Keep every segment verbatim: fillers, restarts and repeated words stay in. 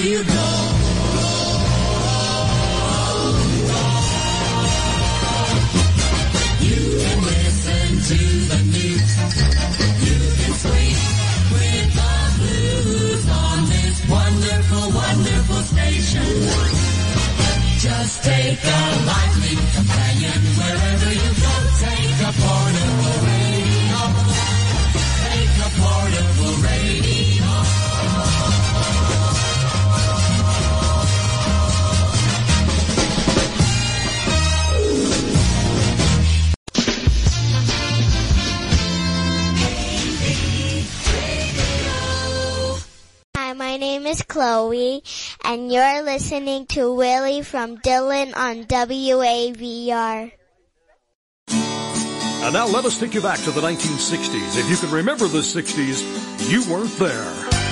you go. You can listen to the news. You can sleep with the blues on this wonderful, wonderful station. Just take a lively companion wherever you go. Take a portable radio. Take a portable radio. Hi, my name is Chloe, and you're listening to Willie from Dillon on W A V R. And now let us take you back to the nineteen sixties. If you can remember the sixties, you weren't there.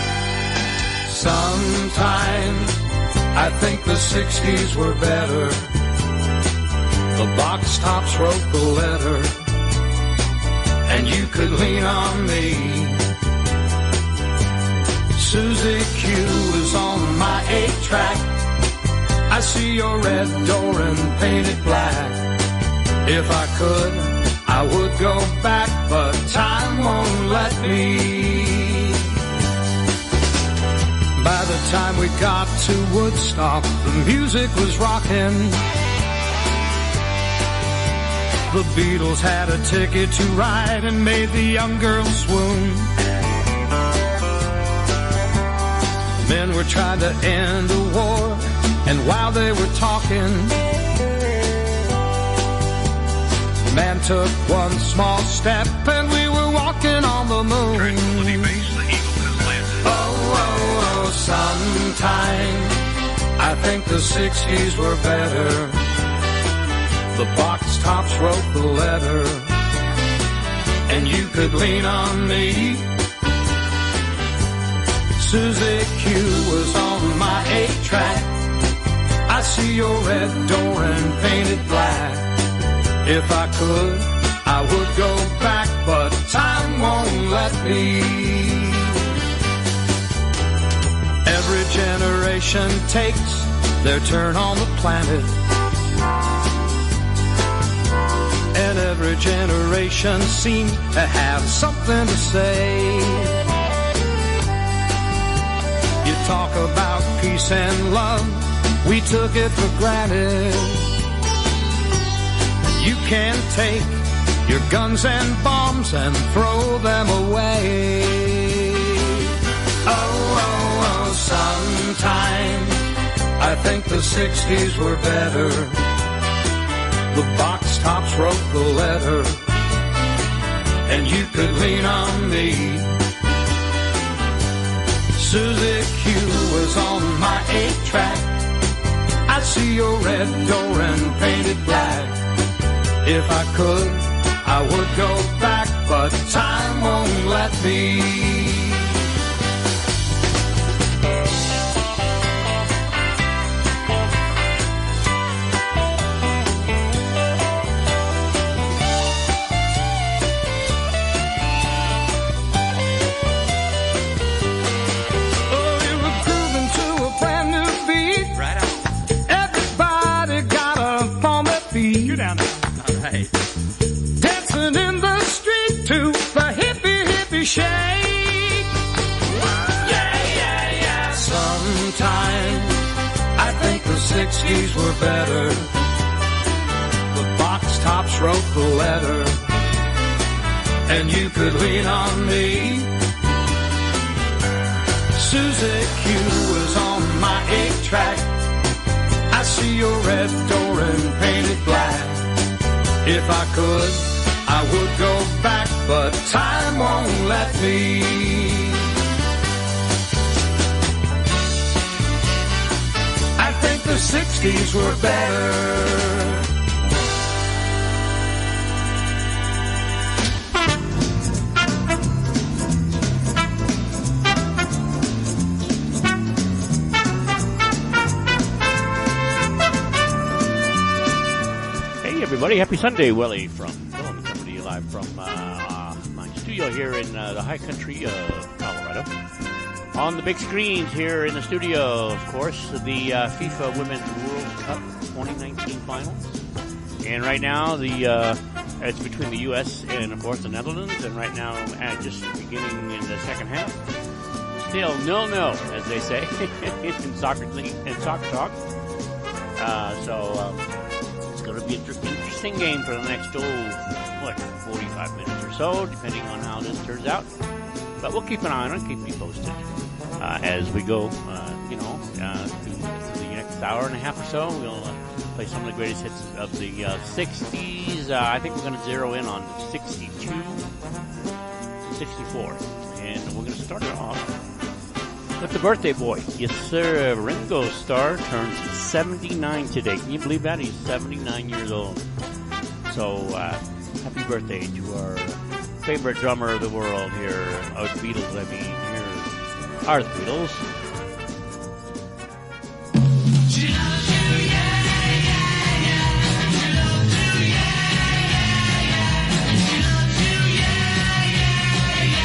Sometimes I think the sixties were better. The box tops wrote the letter, and you could lean on me. Susie Q is on my eight track. I see your red door and painted black. If I could, I would go back, but time won't let me. By the time we got to Woodstock, the music was rocking. The Beatles had a ticket to ride and made the young girls swoon. Men were trying to end the war, and while they were talking, man took one small step and we were walking on the moon. Tranquility Base, the Eagle has landed. Oh, oh, oh, sometime I think the sixties were better. The box tops wrote the letter, and you could lean on me. Susie Q was on my eight track. I see your red door and painted black. If I could, I would go back, but time won't let me. Every generation takes their turn on the planet, and every generation seems to have something to say. You talk about peace and love, we took it for granted. You can't take your guns and bombs and throw them away. Oh, oh, oh, sometime I think the sixties were better. The box tops wrote the letter, and you could lean on me. Susie Q was on my eight track. I see your red door and painted black. If I could, I would go back, but time won't let me. Dancing in the street to the hippie, hippie shake. Yeah, yeah, yeah. Sometimes I think the sixties were better. The box tops wrote the letter, and you could lean on me. Susie Q was on my eight track. I see your red door and painted black. If I could, I would go back, but time won't let me. I think the sixties were better. Everybody, happy Sunday. Willie from Dillon coming to you live from uh, my studio here in uh, the high country of Colorado. On the big screens here in the studio, of course, the uh, FIFA Women's World Cup twenty nineteen finals. And right now, the uh, it's between the U S and, of course, the Netherlands. And right now, uh, just beginning in the second half, still nil-nil, as they say, in soccer league, in soccer talk. Uh, so um, it's going to be an interesting game for the next, oh, what, forty-five minutes or so, depending on how this turns out. But we'll keep an eye on it, keep you posted uh, as we go, uh, you know, uh, through, through the next hour and a half or so. We'll uh, play some of the greatest hits of the uh, sixties. Uh, I think we're going to zero in on sixty-two, sixty-four. And we're going to start it off with the birthday boy. Yes, sir. Ringo Starr turns seventy-nine today. Can you believe that? He's seventy-nine years old. So, uh, happy birthday to our favorite drummer of the world here. Oh, the Beatles, I mean. Here are the Beatles. She loves you, yeah, yeah, yeah. She loves you, yeah, yeah, yeah. She loves you, yeah, yeah,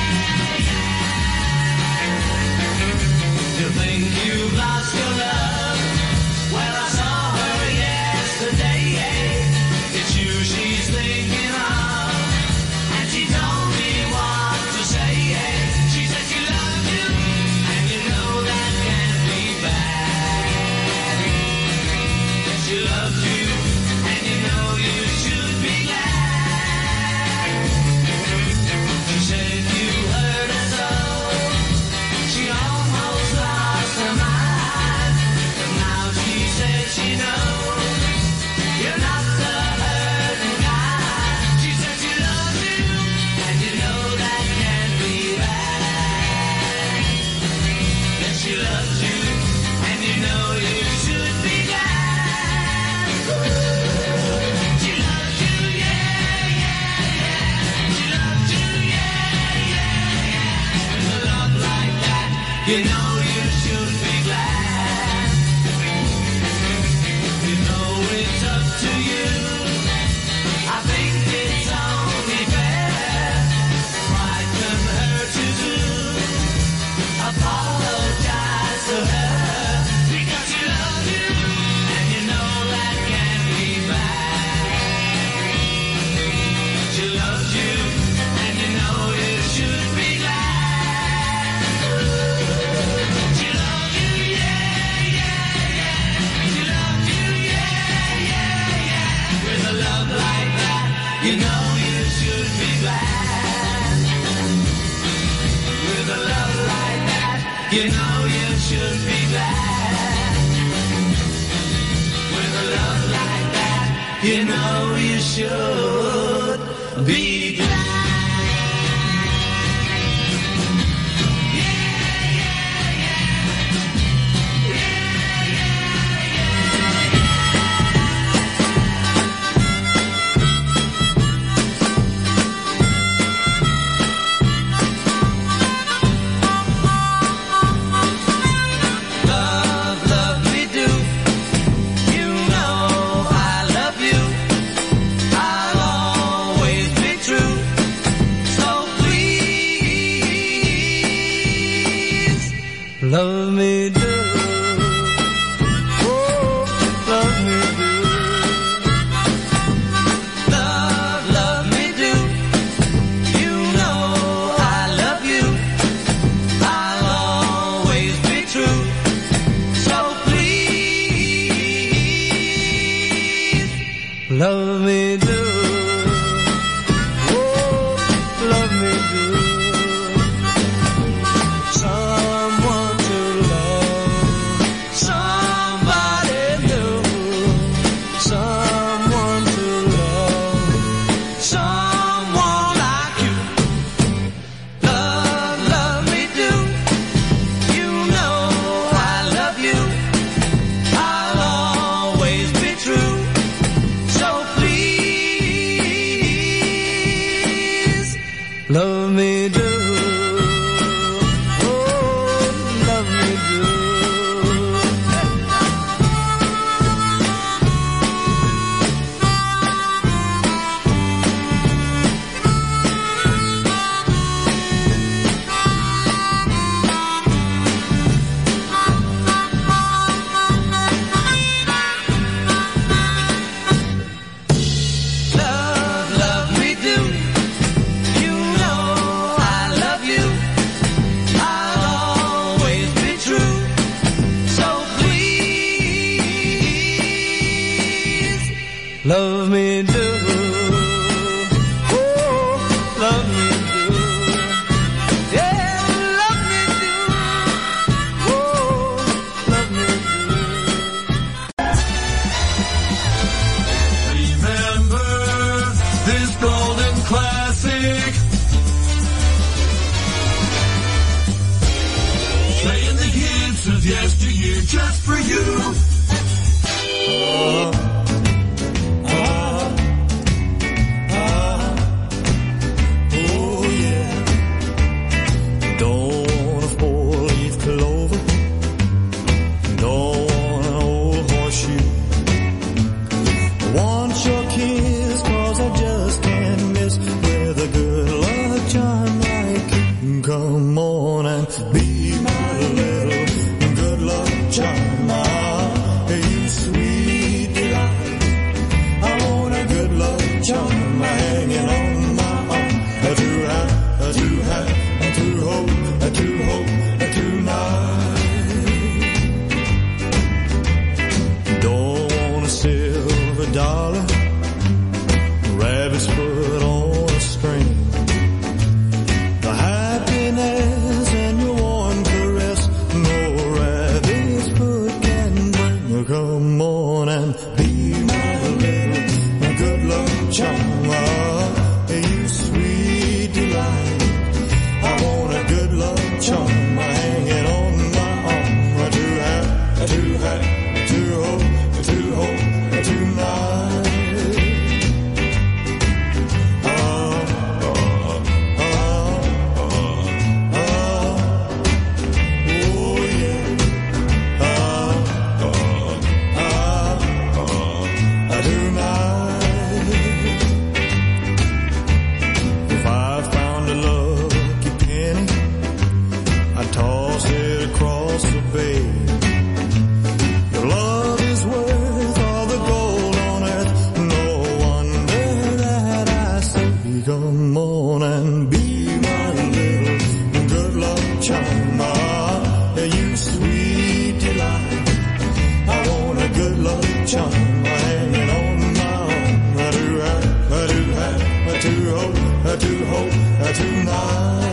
yeah, yeah. You think you've lost your love? Well, I saw her yesterday. It's you she's thinking of, and she told me what to say. She said she loves you, and you know that can't be bad. She loves you, and you know you should be glad. She said you hurt her so, she almost lost her mind. But now she says she knows you're not the hurting kind. She said she loves you, and you know that can't be bad. Yes, she loves you, and you know you should be glad. She loves you, yeah, yeah, yeah. She loves you, yeah, yeah, yeah. With a love like that, you know you should be glad. You know it's up to you. I think it's only fair. Pride can hurt you too. Apologize to her, because she loves you, and you know that can't be bad. She loves you, and you know you should be glad. She loves you, yeah, yeah, yeah. She loves you, yeah, yeah, yeah. With a love like that, you know you should be glad. With a love like that, you know you should be glad. With a love like that, you know you should be glad. Love, love me do. You know I love you. I'll always be true. So please, love me do. Oh, love me do. Love, love me do. You know I love you. I'll always be true. So please, love me do. Oh, love me do. Someone to love, somebody new. Someone to love, someone like you. Love, love me do. You know I love you. I'll always be true. So please. Love me do. Oh, love me do. Yeah, love me do. Oh, love me do. Remember this golden classic. Playing the hits of yesteryear just for you. Oh. Come on and be my little good luck charm. You sweet delight. I want a good luck charm hanging on my arm. To have, to have, to hold, to hold tonight. Don't want a silver dollar, rabbit's foot on a string. And your warm caress, no rabbit's foot can bring. Come on and be my little good luck charm. You sweet delight. I want a good luck charm hanging on my arm. To have, to have, to hold, to hold tonight. Come on and be my little good luck charm. You sweet delight. I want a good luck charm hanging on my arm. I do have, I do have, I do hope, I do hope, I tonight.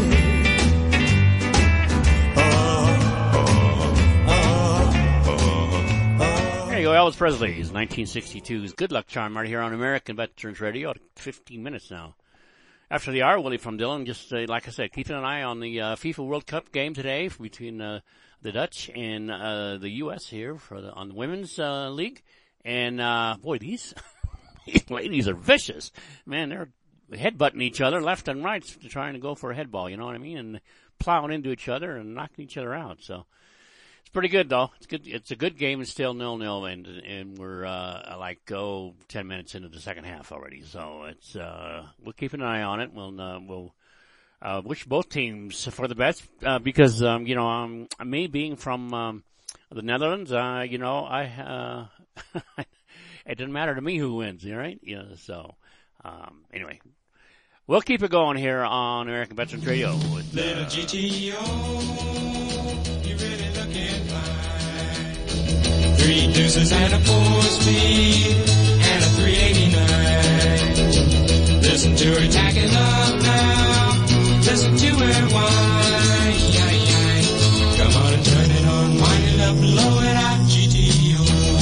There you go, Elvis Presley's nineteen sixty-two's Good Luck Charm right here on American Veterans Radio. fifteen minutes now. After the hour, Willie from Dillon, just uh, like I said, keeping an eye on the uh, FIFA World Cup game today between uh, the Dutch and uh, the U S here for the, on the Women's uh, League. And, uh, boy, these, these ladies are vicious. Man, they're headbutting each other left and right, trying to go for a head ball, you know what I mean? And plowing into each other and knocking each other out. So it's pretty good, though. It's good. It's a good game. It's still nil nil, and and we're uh, like go oh, ten minutes into the second half already. So it's uh, we'll keep an eye on it. We'll uh, we'll uh, wish both teams for the best uh, because um, you know um, me being from um, the Netherlands, uh, you know I uh, it doesn't matter to me who wins, all right? Yeah. So um, anyway. We'll keep it going here on American Veterans Radio. With, uh, Little G T O, you really looking fine. Three deuces and a four speed and a three eighty-nine. Listen to her tacking up now. Listen to her whine. Come on and turn it on, wind it up, blow it out, G T O.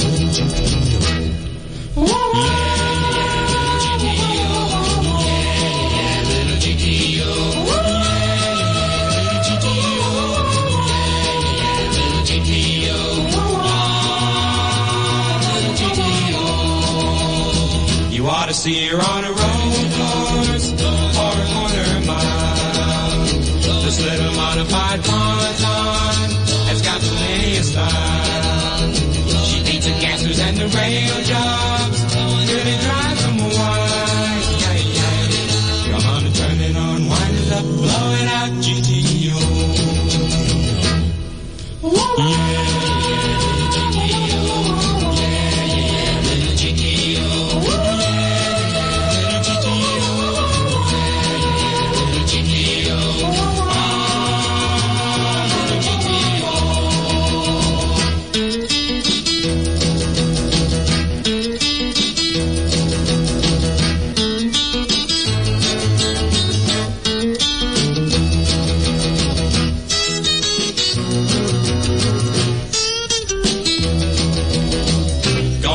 Yeah. You ought to see her on a road course or a corner mile. This little modified ponton has got plenty of style. She beats the gassers and the rail jobs, really drives them wild. Come on and turn it on, wind it up, blow it out, G T O. Yeah.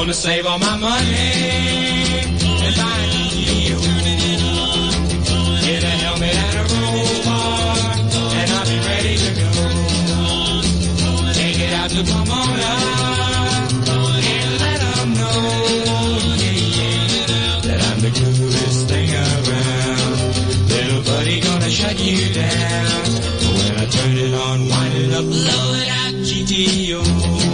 gonna save all my money and buy a G T O. Get a helmet and a roll bar, and I'll be ready to go. Take it out to Pomona and let 'em know, yeah, yeah, that I'm the coolest thing around. Little buddy gonna shut you down. When I turn it on, wind it up, blow it out, G T O.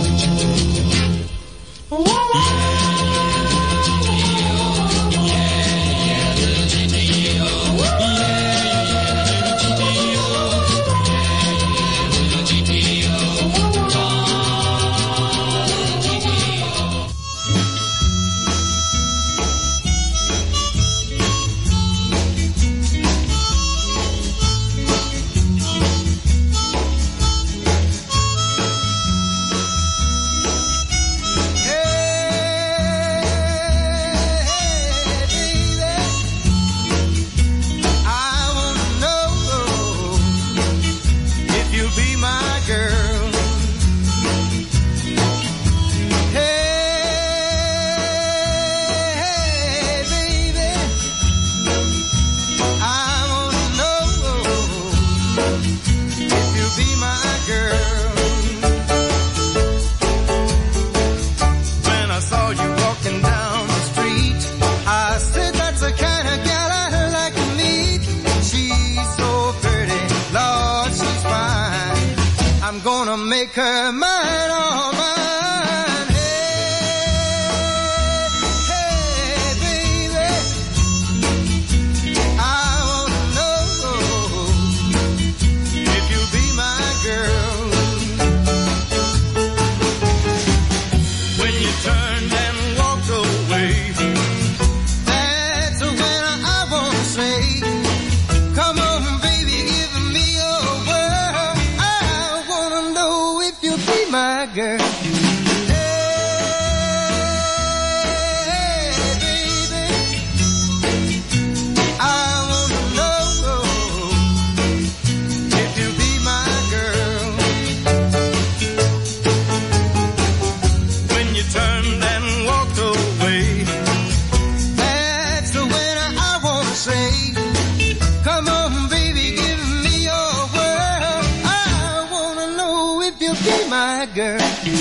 Make her mine, all mine. Hey, hey, baby, I wanna know if you'll be my girl. When you turned and walked away, that's when I wanna say, come on, baby, give me your word. I wanna know if you'll be my girl. Girl.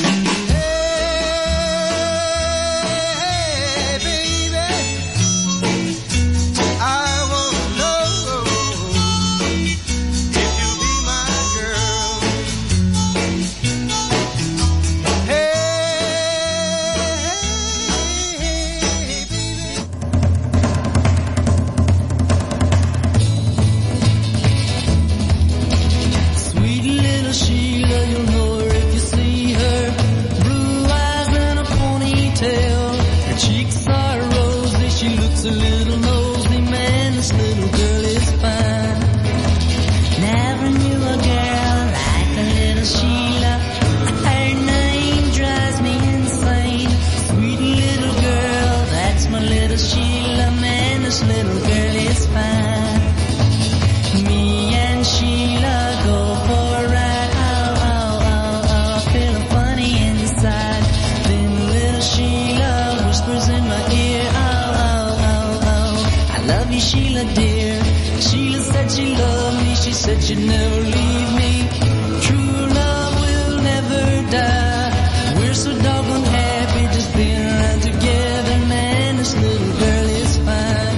Said you'd never leave me. True love will never die. We're so doggone happy just being around together, man. This little girl is fine.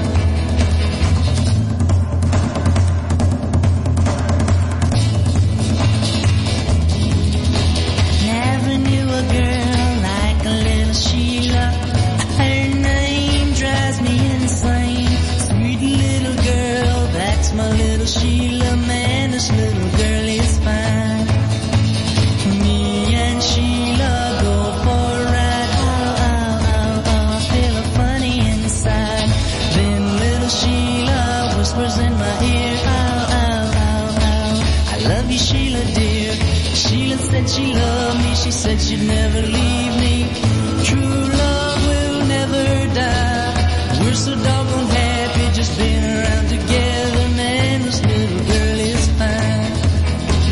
Never knew a girl like a little Sheila. Her name drives me insane. Sweet little girl, that's my little Sheila. Man, this little girl is fine. Me and Sheila go for a ride. Oh, oh, oh, oh, feeling funny inside. Then little Sheila whispers in my ear. Oh, oh, oh, oh, I love you, Sheila, dear. Sheila said she loved me. She said she'd never leave me. True love will never die. We're so doggone happy just being around together, man. This little girl is fine.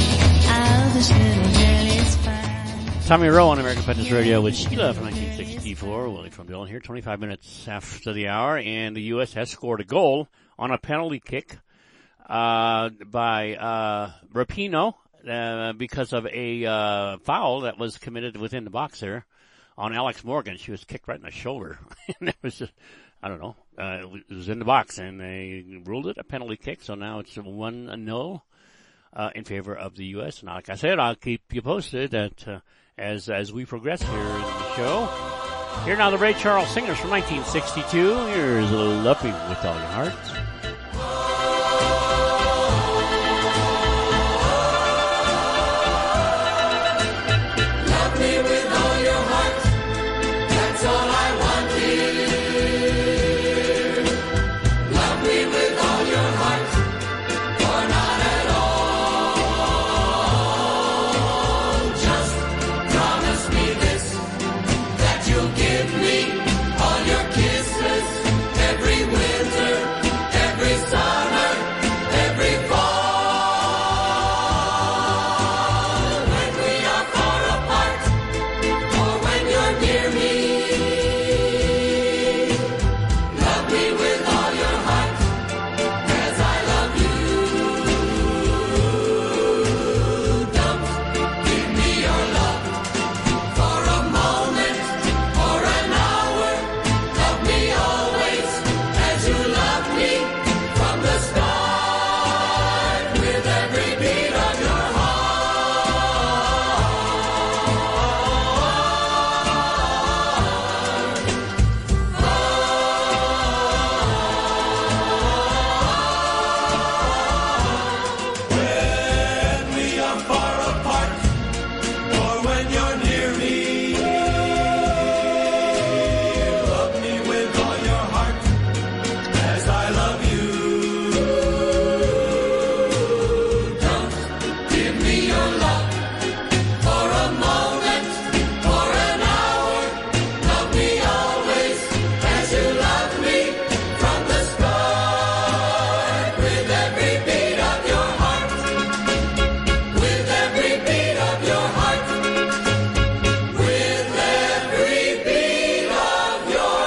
Oh, this little girl is fine. Tommy Rowe on American Peasants Radio with Sheila from nineteen sixty. sixty-four, Willie from Dillon here, twenty-five minutes after the hour, and the U S has scored a goal on a penalty kick uh, by uh, Rapinoe uh, because of a uh, foul that was committed within the box there on Alex Morgan. She was kicked right in the shoulder. And it was just, I don't know, uh, it was in the box, and they ruled it a penalty kick, so now it's one nil uh, in favor of the U S. And like I said, I'll keep you posted that uh, as as we progress here in the show. Here now the Ray Charles Singers from nineteen sixty-two. Here's Love Me With All Your Heart. Love me with all your heart, that's all I want, dear. Love me with all your heart, or not at all. Just promise me this, that you'll give me all your kisses, every winter, every summer, every fall. When we are far apart, or when you're near me, love me with all your heart, as I love you. Don't give me your love for a moment or an hour. Love me always as you love me from the start, with every beat of your heart. When we are far apart, or when you're near me, love me with all your heart, as I love you. Don't give me your love for a moment or an hour. Love me always as you love me from the start, with every beat of your heart, with every beat of your heart, with every beat of your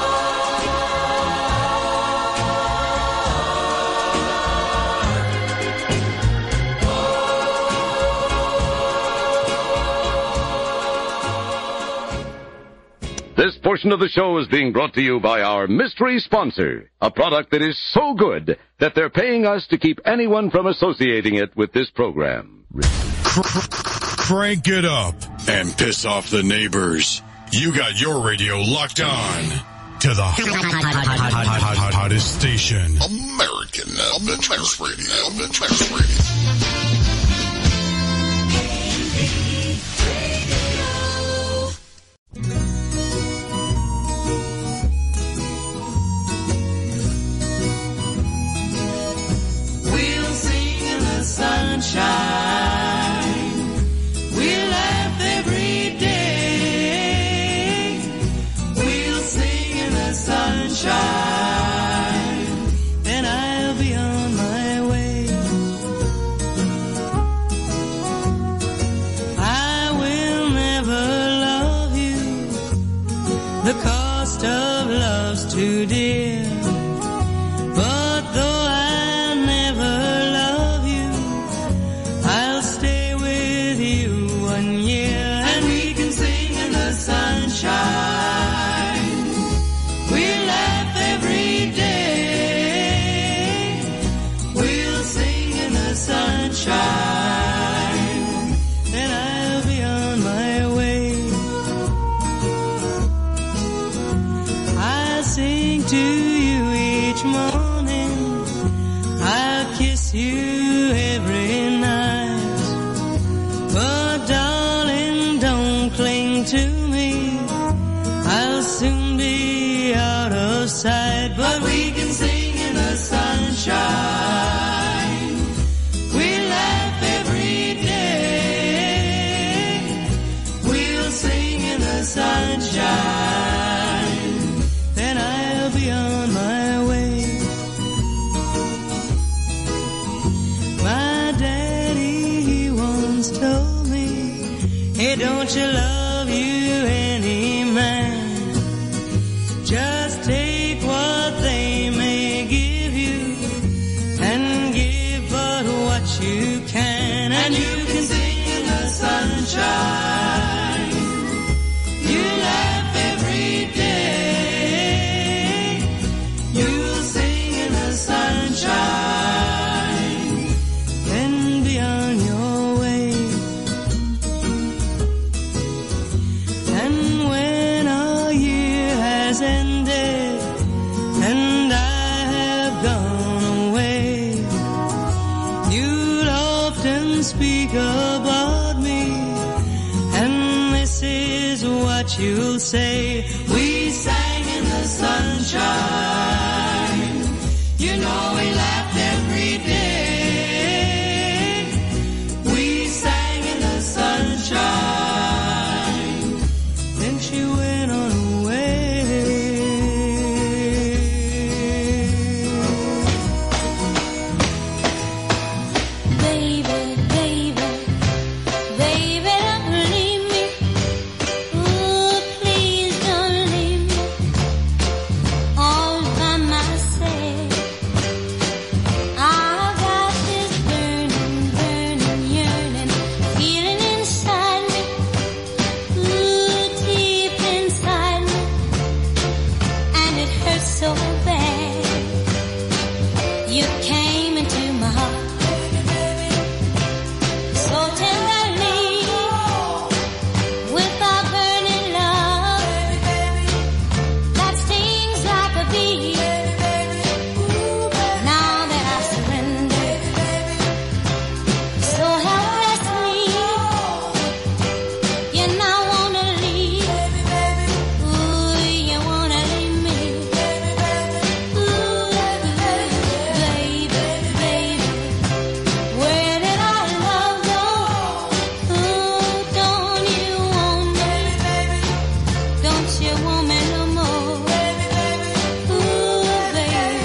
This portion of the show is being brought to you by our mystery sponsor, a product that is so good that they're paying us to keep anyone from associating it with this program. Crank it up and piss off the neighbors. You got your radio locked on to the hottest station. American Adventures Radio. Adventures Radio. We'll sing in the sunshine. We'll laugh every day. We'll sing in the sunshine. Then I'll be on my way. I will never love you. The cost of love's too dear. But though I never love you, I'll stay with you one year, and we can sing in the sunshine. We'll laugh every day. We'll sing in the sunshine. Then I'll be on my way. I sing to you each morning. I'll kiss you every night. But darling, don't cling to me. I'll soon be out of sight. But we can sing in the sunshine. We laugh every day. We'll sing in the sunshine. Then I'll be on my way. My daddy, he once told me, hey, don't you love you any man? Just take what they may give you and give but what you can, and you can sing in the sunshine. You laugh every day. You'll sing in the sunshine, then be on your way. And when a year has ended and I have gone away, you'll often speak about me, and this is what you'll say. We sang in the sunshine. You know we laughed every day. We sang in the sunshine. Then she went on away. Baby, baby, baby, don't leave me. Ooh, please don't leave me all by myself. I've got this burning, burning, yearning feeling inside me. Ooh, deep inside me, and it hurts so bad. You came into my heart so tenderly with a burning love that stings like a bee. Now that I surrender so helplessly, you now wanna leave. Ooh, you wanna leave me. Ooh, baby, baby, where did our love go? Ooh, don't you want me? Don't you want me no more? Ooh, baby.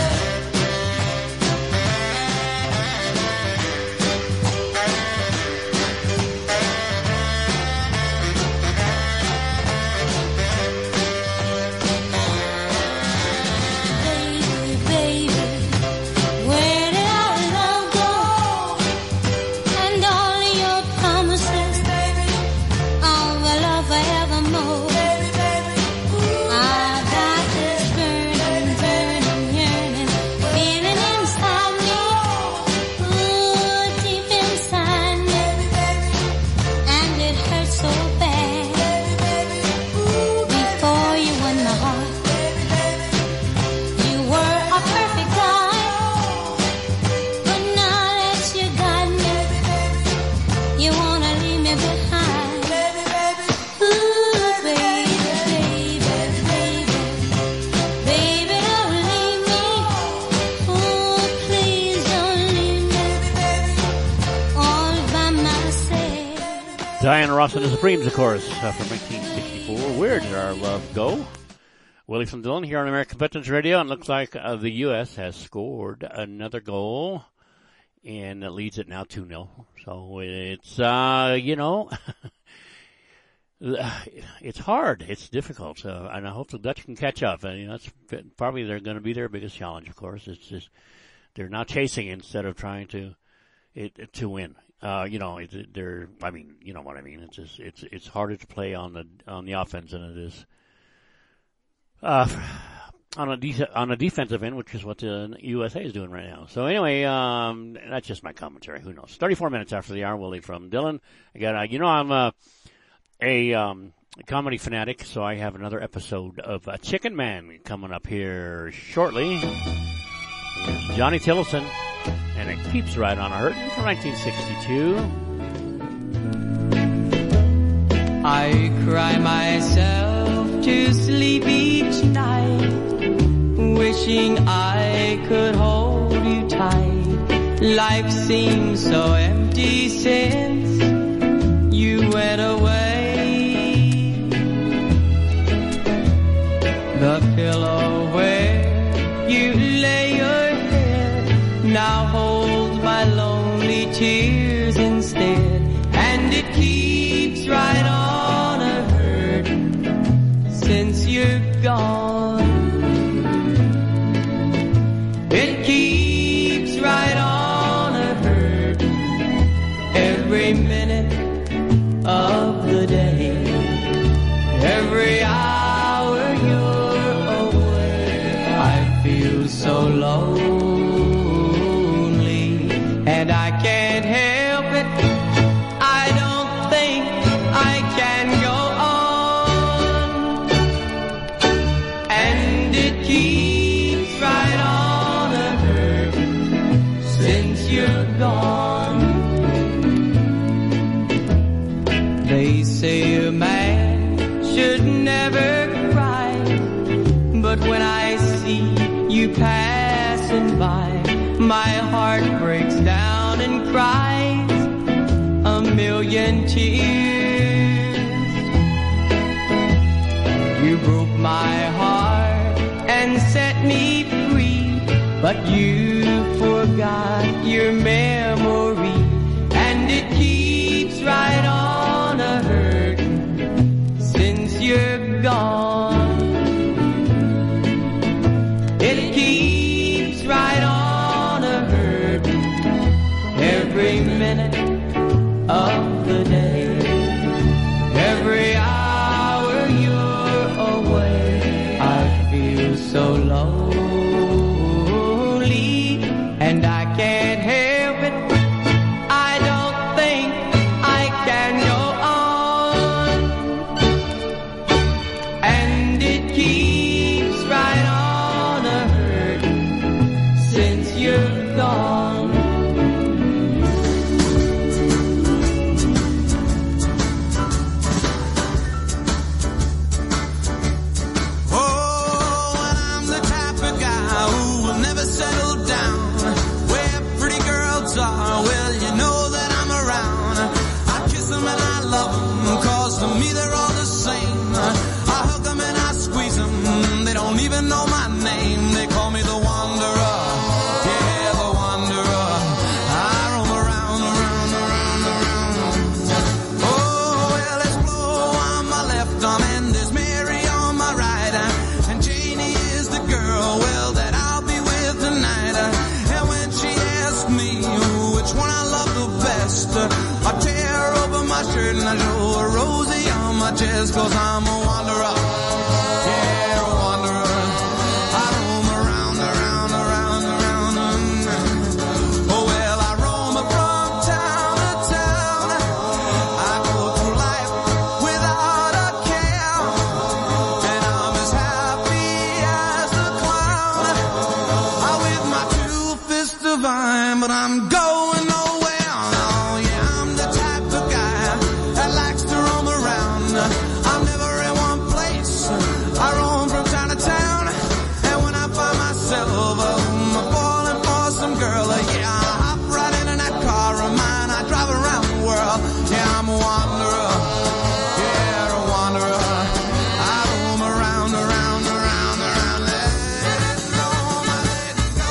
Baby, baby, where did our love go? And all your promises of a love forevermore. I've got this burning, burning, yearning feeling inside me. Ooh, deep inside me, and it hurts so bad. Before you won my heart, you were a perfect guy, but now that you got me, you wanna leave me behind. Ooh, baby, baby, baby, baby, don't leave me. Ooh, please don't leave me all by myself. Diana Ross and the Supremes, of course, uh, from nineteen sixty-four. Where did our love go? Willie from Dillon here on American Veterans Radio, and looks like uh, the U S has scored another goal, and it leads it now two nil. So it's, uh, you know, it's hard. It's difficult. Uh, and I hope the Dutch can catch up. And, you know, that's probably they're going to be their biggest challenge, of course. It's just they're now chasing instead of trying to it, to win. Uh, you know, it, they're, I mean, you know what I mean. It's just, it's, it's harder to play on the, on the offense than it is, uh, on a de- on a defensive end, which is what the U S A is doing right now. So anyway, um, that's just my commentary. Who knows? thirty-four minutes after the hour, Willie from Dillon. I got, uh, you know, I'm, uh, a, um, comedy fanatic, so I have another episode of uh, Chicken Man coming up here shortly. Here's Johnny Tillotson, and It Keeps Right On A-Hurtin' from nineteen sixty-two. I cry myself to sleep each night, wishing I could hold you tight. Life seems so empty since you went away. The pillow where you lay your head now holds my lonely tears instead, and it keeps right on a hurtin' since you're gone. you passing by, my heart breaks down and cries a million tears. You broke my heart and set me free, but you forgot your memory, and it keeps right on a hurting since you're gone. It keeps right on a hurting every minute of the day, every hour you're away. I feel so lonely, and I can't help it. I don't think I can go on, and it keeps right on a hurting since you're gone. Know my name, they call me the Wanderer. Yeah, the Wanderer. I roam around, around, around, around. Oh, well, there's Flo on my left arm, and there's Mary on my right. And Janie is the girl, well, that I'll be with tonight. And when she asks me which one I love the best, I tear open my shirt and I show her Rosie on my chest, 'cause I'm a wanderer. Yeah, a wanderer. But I'm going nowhere. Oh yeah, I'm the type of guy that likes to roam around. I'm never in one place. I roam from town to town, and when I find myself um, falling for some girl, uh, yeah, I hop right into that car of mine. I drive around the world. Yeah, I'm a wanderer. Yeah, a wanderer. I roam around, around, around, around. Let it go, let it go.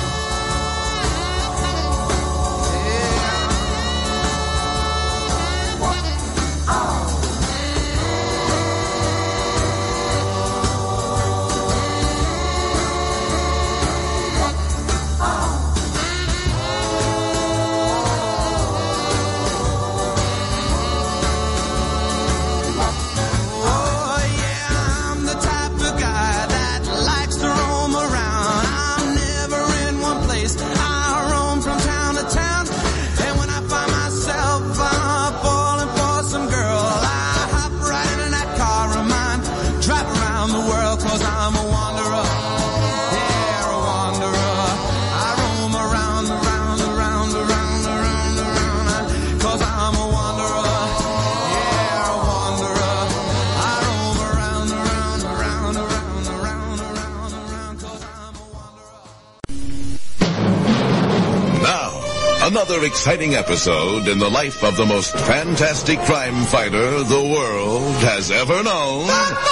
Another exciting episode in the life of the most fantastic crime fighter the world has ever known.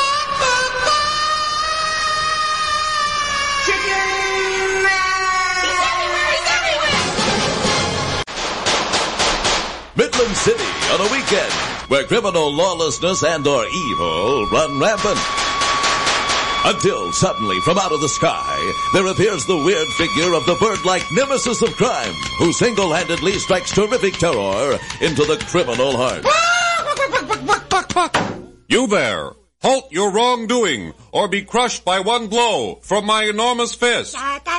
Midland City on a weekend where criminal lawlessness and or evil run rampant. Until suddenly, from out of the sky, there appears the weird figure of the bird-like nemesis of crime, who single-handedly strikes terrific terror into the criminal heart. You there! Halt your wrongdoing, or be crushed by one blow from my enormous fist.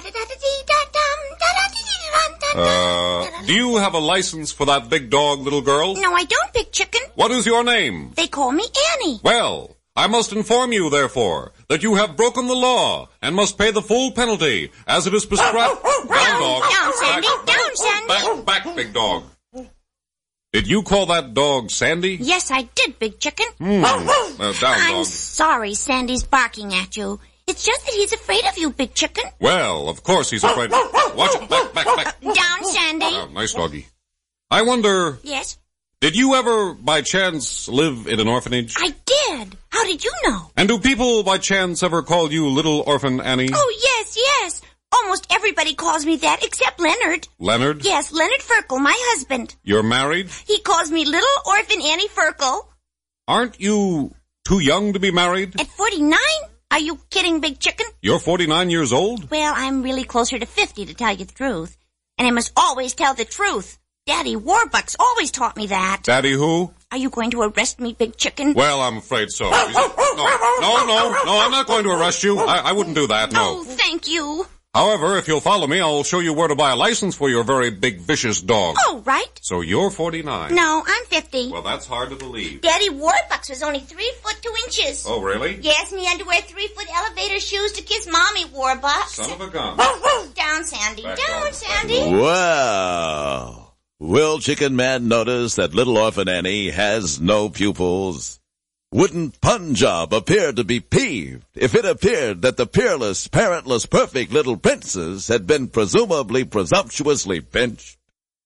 Uh, do you have a license for that big dog, little girl? No, I don't, Big Chicken. What is your name? They call me Annie. Well, I must inform you, therefore, that you have broken the law and must pay the full penalty as it is prescribed. Down, dog. Down, Sandy. Back, Down, Sandy. Back, back, big dog. Did you call that dog Sandy? Yes, I did, Big Chicken. Hmm. Uh, down, I'm dog. sorry Sandy's barking at you. It's just that he's afraid of you, Big Chicken. Well, of course he's afraid. Watch it. Back, back, back. Down, Sandy. Oh, nice doggy. I wonder, Yes? did you ever, by chance, live in an orphanage? I did. How did you know? And do people, by chance, ever call you Little Orphan Annie? Oh, yes, yes. Almost everybody calls me that except Leonard. Leonard? Yes, Leonard Ferkel, my husband. You're married? He calls me Little Orphan Annie Ferkel. Aren't you too young to be married? At forty-nine? Are you kidding, Big Chicken? You're forty-nine years old? Well, I'm really closer to fifty, to tell you the truth. And I must always tell the truth. Daddy Warbucks always taught me that. Daddy who? Are you going to arrest me, Big Chicken? Well, I'm afraid so. No, no, no, no, I'm not going to arrest you. I, I wouldn't do that, no. Oh, thank you. However, if you'll follow me, I'll show you where to buy a license for your very big, vicious dog. Oh, right. So you're forty-nine. No, I'm fifty. Well, that's hard to believe. Daddy Warbucks was only three foot two inches. Oh, really? Yes, and he had to wear three foot elevator shoes to kiss Mommy Warbucks. Son of a gun. Down, Sandy. Back Down, on. Sandy. Wow. Will Chicken Man notice that Little Orphan Annie has no pupils? Wouldn't Punjab appear to be peeved if it appeared that the peerless, parentless, perfect little princess had been presumably presumptuously pinched?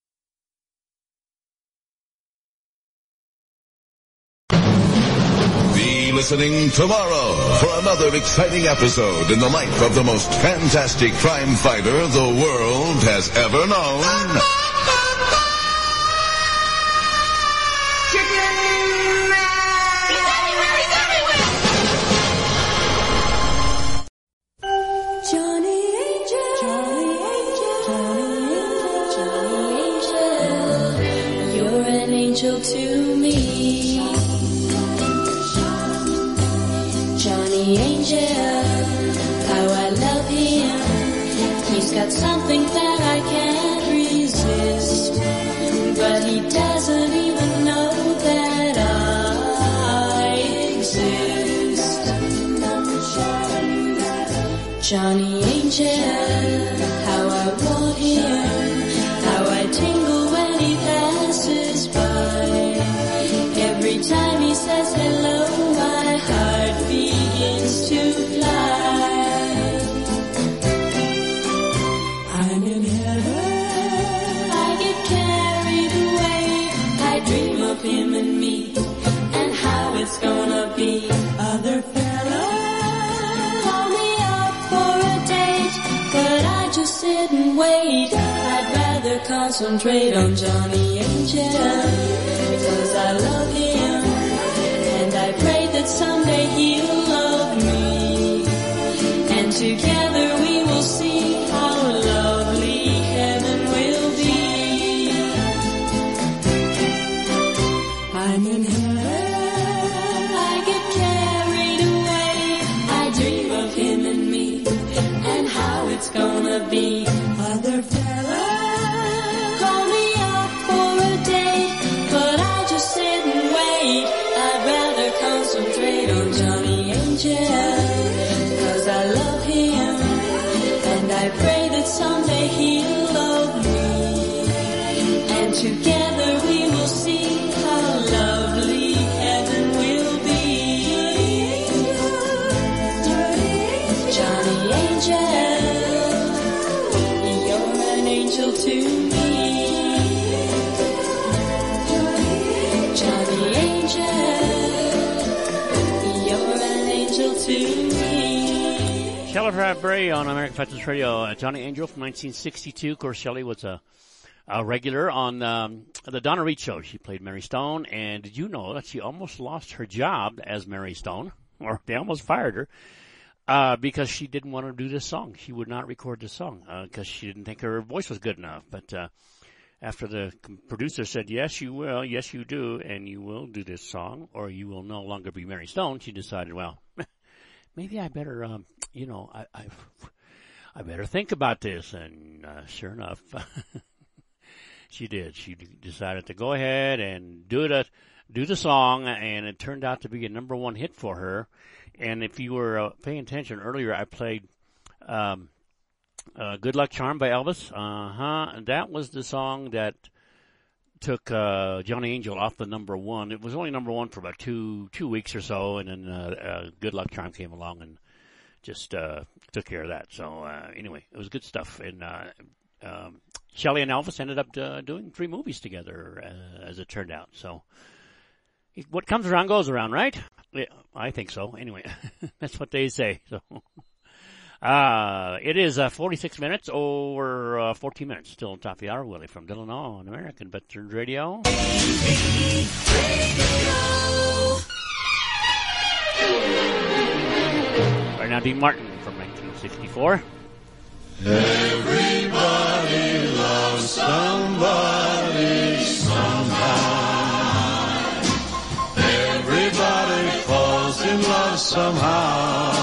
Be listening tomorrow for another exciting episode in the life of the most fantastic crime fighter the world has ever known. Johnny Angel, Johnny Angel, Johnny Angel, Johnny Angel, you're an angel to me. Johnny Angel, how I love him. He's got something that I can't resist, but he doesn't even know that I exist. Johnny Angel, how I want him, how I tingle when he passes by. Every time he says hello, my heart begins to fly. I'm in heaven, I get carried away. I dream of him and me, and how it's gonna be. Other fellas call me up for a date, but I just sit and wait. I'd rather concentrate on Johnny Angel, because I love him, and I pray that someday he'll love me, and together we will see how lovely heaven will be. I'm in heaven, I get carried away. I dream of him and me, and how it's gonna be. Other fellas call me up for a date, but I just sit and wait. I'd rather concentrate on Johnny Angel, cause I love him, and I pray that someday he'll love me, and together we will see how lovely heaven will be. Johnny Angel, you're an angel to me. Johnny Angel, you're an angel to me. Shelley Bradbury on American Fighters Radio. Uh, Johnny Angel from nineteen sixty-two. Of course, Shelley was a, a regular on um, the Donna Reed Show. She played Mary Stone, and did you know that she almost lost her job as Mary Stone, or they almost fired her, uh, because she didn't want to do this song. She would not record this song because uh, she didn't think her voice was good enough. But uh, after the producer said, yes, you will, yes, you do, and you will do this song, or you will no longer be Mary Stone, she decided, well, maybe I better, um, you know, I, I, I better think about this. And uh, sure enough, she did. She decided to go ahead and do the do the song, and it turned out to be a number one hit for her. And if you were uh, paying attention earlier, I played um, uh, "Good Luck Charm" by Elvis. Uh huh. And that was the song that took uh, Johnny Angel off the number one. It was only number one for about two two weeks or so, and then uh, uh, "Good Luck Charm" came along and just uh, took care of that. So uh, anyway, it was good stuff. And uh, um, Shelley and Elvis ended up uh, doing three movies together, uh, as it turned out. So what comes around goes around, right? Yeah, I think so. Anyway, that's what they say. So uh, it is uh, forty-six minutes or uh, fourteen minutes. Still on top of the hour, Willie, from Dillon on American Veterans Radio. Right now, Dean Martin from nineteen sixty-four. Everybody loves somebody sometime. Everybody falls in love somehow.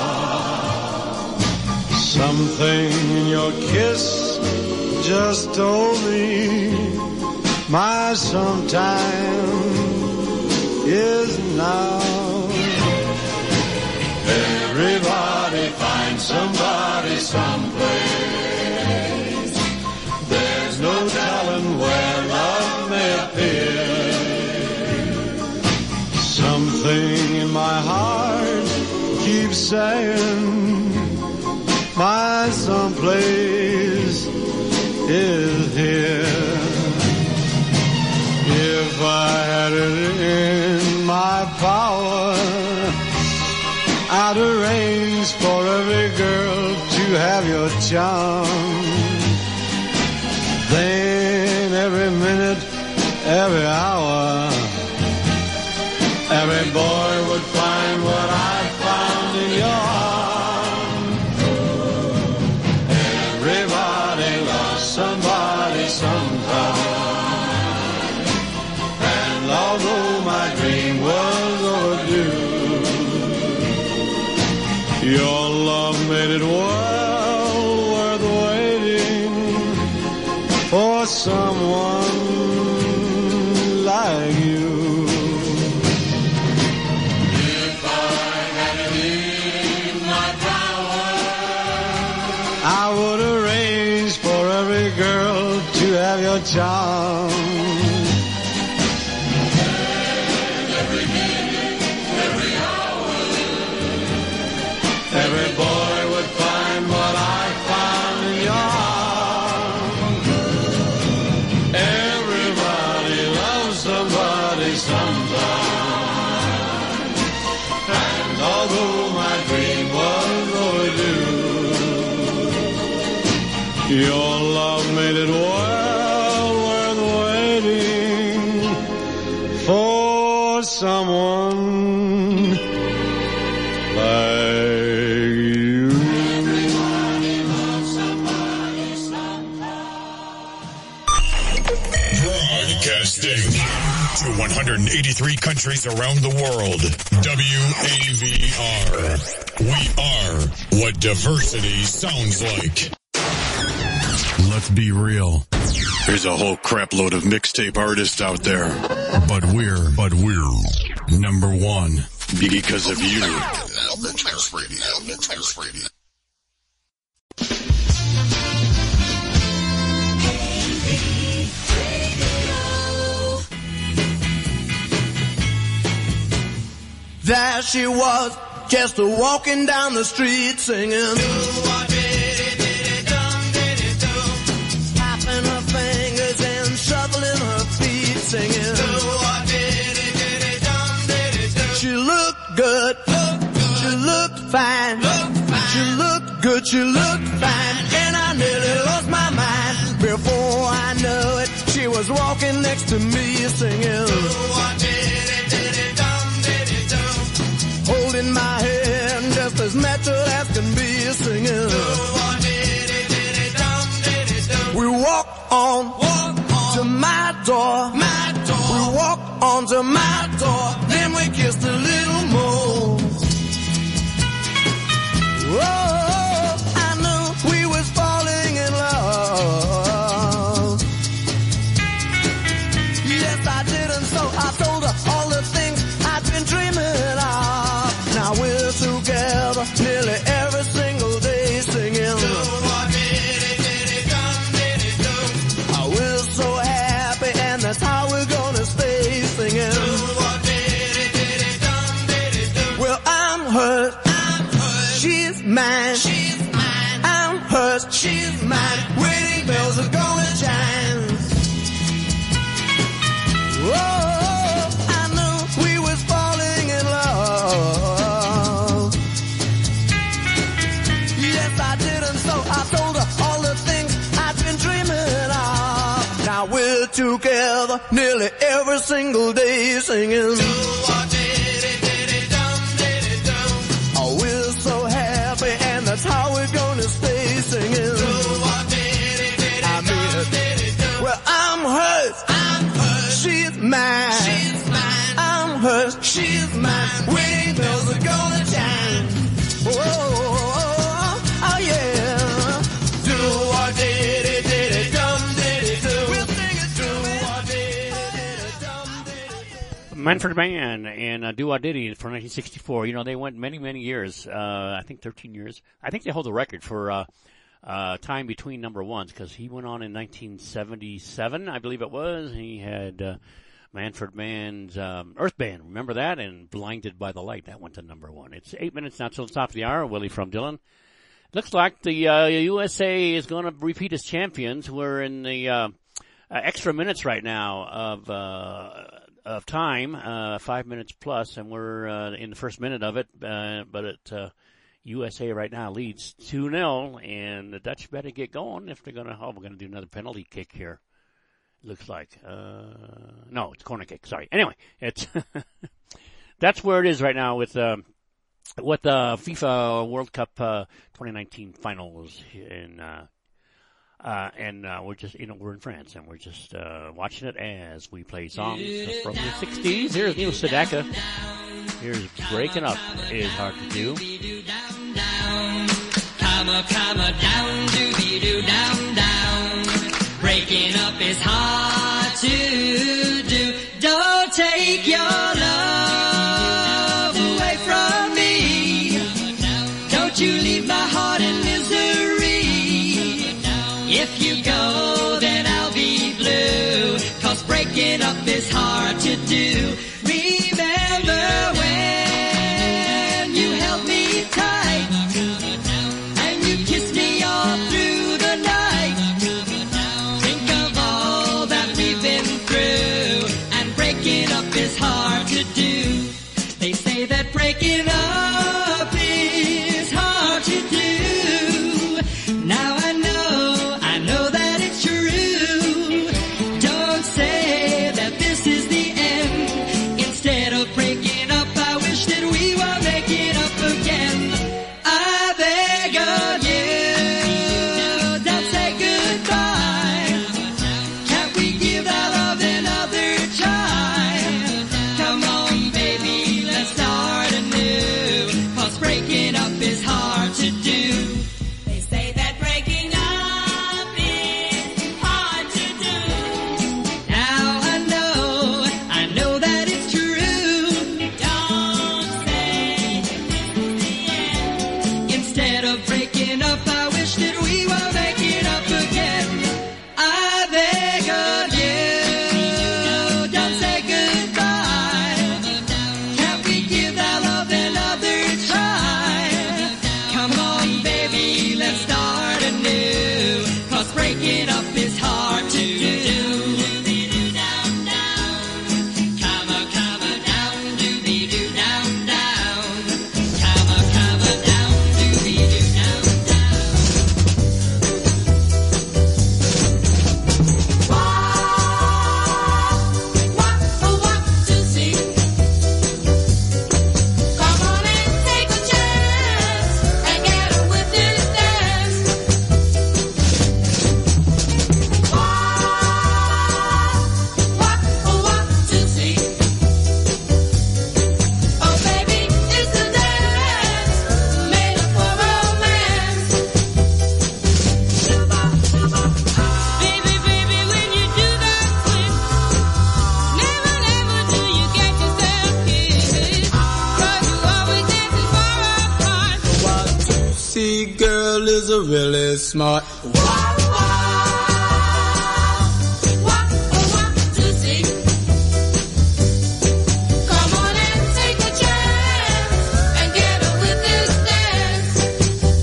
Something in your kiss just told me my sometime is now. Everybody finds somebody someplace. There's no telling where love may appear. Something in my heart keeps saying my someplace is here. If I had it in my power, I'd arrange for every girl to have your charm. Then every minute, every hour, every boy would find what I found in your arms. Everybody loves somebody sometime. And although my dream was overdue, your love made it well worth waiting for someone like you. If I had it in my power, I would arrange for every girl to have your charm. Every boy would find what I found in your arms. Everybody loves somebody sometime. And although my dream was overdue, your love made it well worth waiting for someone like to one hundred eighty-three countries around the world. W A V R. We are what diversity sounds like. Let's be real. There's a whole crap load of mixtape artists out there. But we're, but we're number one because of you. Mix Radio. Mix Radio. There she was, just a walking down the street singing. Tapping her fingers and shuffling her feet singing. She looked good, she looked fine, she looked good, she looked fine, and I nearly lost my mind. Before I knew it, she was walking next to me singing. Holding my hand just as natural as can be singing. We walk on, walk on to my door. my door. We walk on to my door. Then we kissed a little more. Oh, I knew we was falling in love. Yes, I did, and so I told her. mine. She's mine. I'm hers. She's mine. Wedding bells are gonna chime. Whoa, I knew we was falling in love. Yes, I did, and so I told her all the things I've been dreaming of. Now we're together nearly every single day singing. Oh, we're so happy, and that's how we're gonna stay singing. I mean it. Well, I'm hers. I'm hers. She's mine. She's mine. I'm hers. She's mine. Wedding bells are gonna chime. Whoa, oh yeah. Do or did it, did it, dum did it do. We'll sing it. Do or did it, did it, dum did it. Manfred Mann and uh, Do-Wah Diddy for nineteen sixty-four. You know, they went many, many years. Uh, I think thirteen years. I think they hold the record for uh, uh, time between number ones because he went on in nineteen seventy-seven, I believe it was. He had uh, Manfred Mann's um, Earth Band. Remember that? And Blinded by the Light. That went to number one. It's eight minutes now till the top of the hour. Willie from Dillon. Looks like the uh, U S A is going to repeat as champions. We're in the uh, uh, extra minutes right now of uh, of time, uh, five minutes plus, and we're uh, in the first minute of it. Uh, but it, uh, U S A right now leads two nil, and the Dutch better get going if they're going to. Oh, we're going to do another penalty kick here. Looks like. Uh, no, it's corner kick. Sorry. Anyway, it's that's where it is right now with. Um, With the FIFA World Cup uh, twenty nineteen finals, in, uh, uh, and uh, we're just, you know, we're in France, and we're just uh, watching it as we play songs from the sixties. Here's Neil Sedaka. Here's Breaking Up is Hard to Do. Come a, come a, down, doobie doo, down, down. Breaking up is hard to do. Don't take your love away from me. Don't you leave my heart in misery. If you go, then I'll be blue. Cause breaking up is hard to do. Remember when you held me tight and you kissed me all through the night. Think of all that we've been through, and breaking up is hard to do. They say that breaking up is hard to do. Now I know, I know that it's true. Don't say that this is the end. Instead of breaking up, I wish that we were making up again. I beg of you, don't say goodbye. Can't we give our love another try? Come on, baby, let's start anew. Cause breaking up is hard to do. They say that breaking up is hard to do. Now I know, I know that it's true. Don't say that this is the end. Instead of breaking up, I wish that we were making up again. I beg of you, don't say goodbye. Can't we give our love another try? Come on, baby, let's start anew. Cause breaking up is hard to do. Come a, come a, down, doobie doo, down, down. Come a, come a, down, doobie doo, down, down. Walk, walk, oh, walk to see. Come on and take a chance and get up with this dance. Walk, walk, oh, walk to see. Oh, baby, it's a dance made up for romance. Baby, baby, when you do that twist, never, never do you get yourself kissed. Cause you always dancing far apart. What to see, girl, is a really smart. Walk, walk, oh, walk to see. Come on and take a chance and get up with this dance.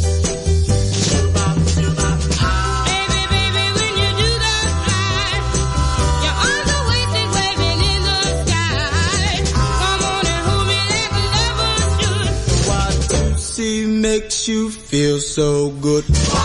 Juicy makes you feel so good.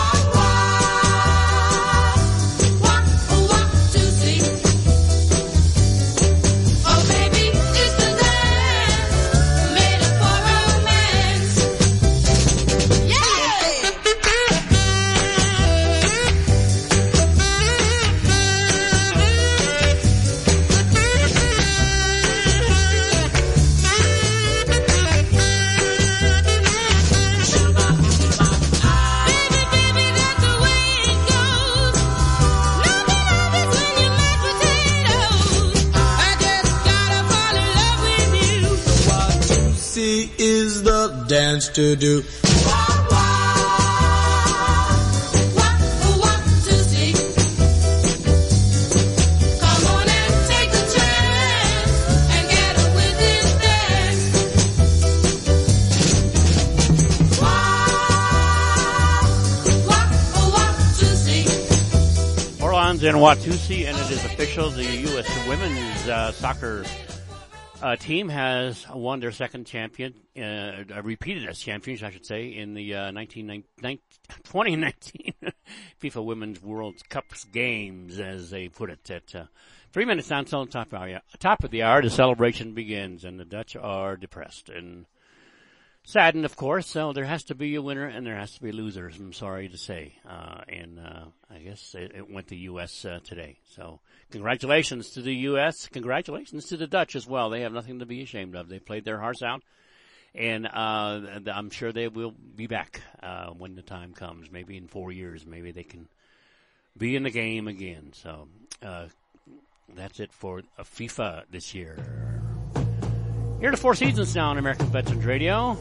Is the dance to do. Come on and take a chance and get up with this dance. Orleans and Watusi, and it is official. The U S women's uh, soccer Uh, team has won their second champion, uh, repeated as champions, I should say, in the uh, nineteen, twenty nineteen FIFA Women's World Cup games, as they put it. At uh, three minutes down till the top of the hour, top of the hour, the celebration begins, and the Dutch are depressed and saddened, of course. So there has to be a winner and there has to be losers, I'm sorry to say. Uh, and uh, I guess it, it went to U S uh, today. So congratulations to the U S. Congratulations to the Dutch as well. They have nothing to be ashamed of. They played their hearts out. And uh, I'm sure they will be back uh, when the time comes. Maybe in four years, maybe they can be in the game again. So uh, that's it for uh, FIFA this year. Here are the Four Seasons now on American Veterans Radio.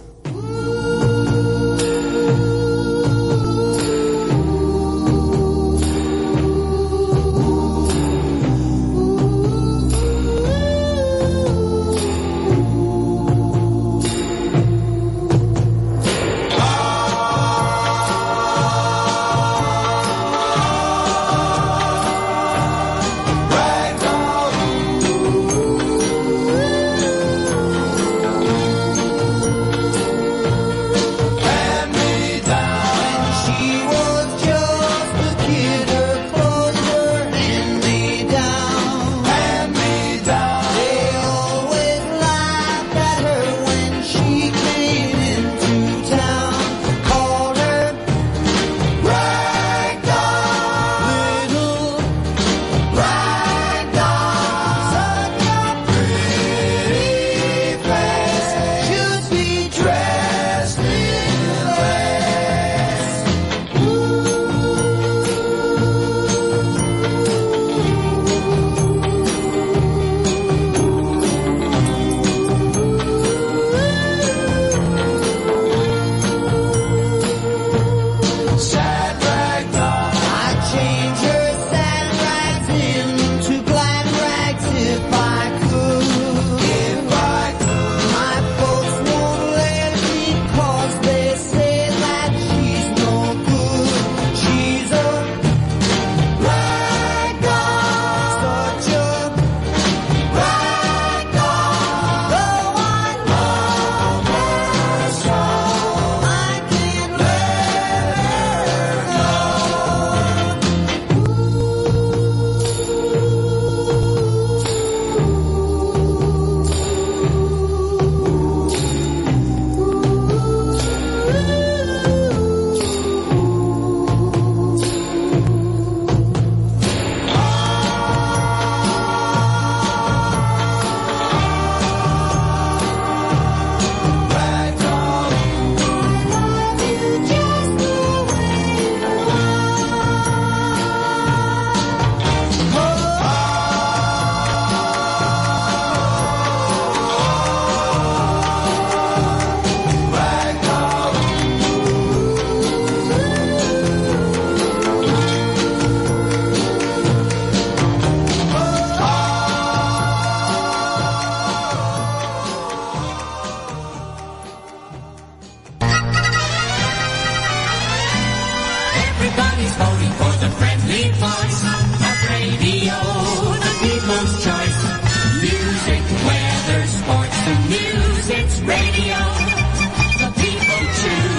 Weather, sports, and news, it's radio. The people choose.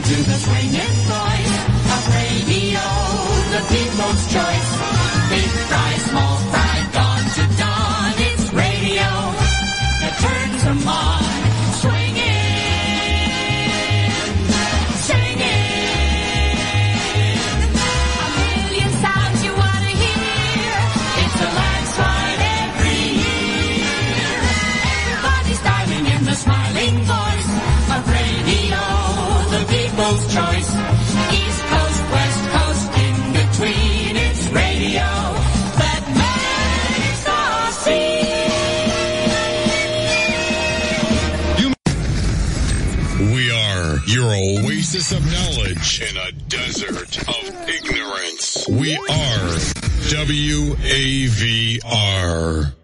to the swinging voice of radio, the people's choice. Big fry, small fry, dawn to dawn, it's radio that turns them on. Swinging, singing, a million sounds you want to hear. It's a landslide every year. Everybody's diving in the smiling voice of radio, the people's choice. East Coast, West Coast, in between, it's radio that makes us see. We are your oasis of knowledge in a desert of ignorance. We are W A V R.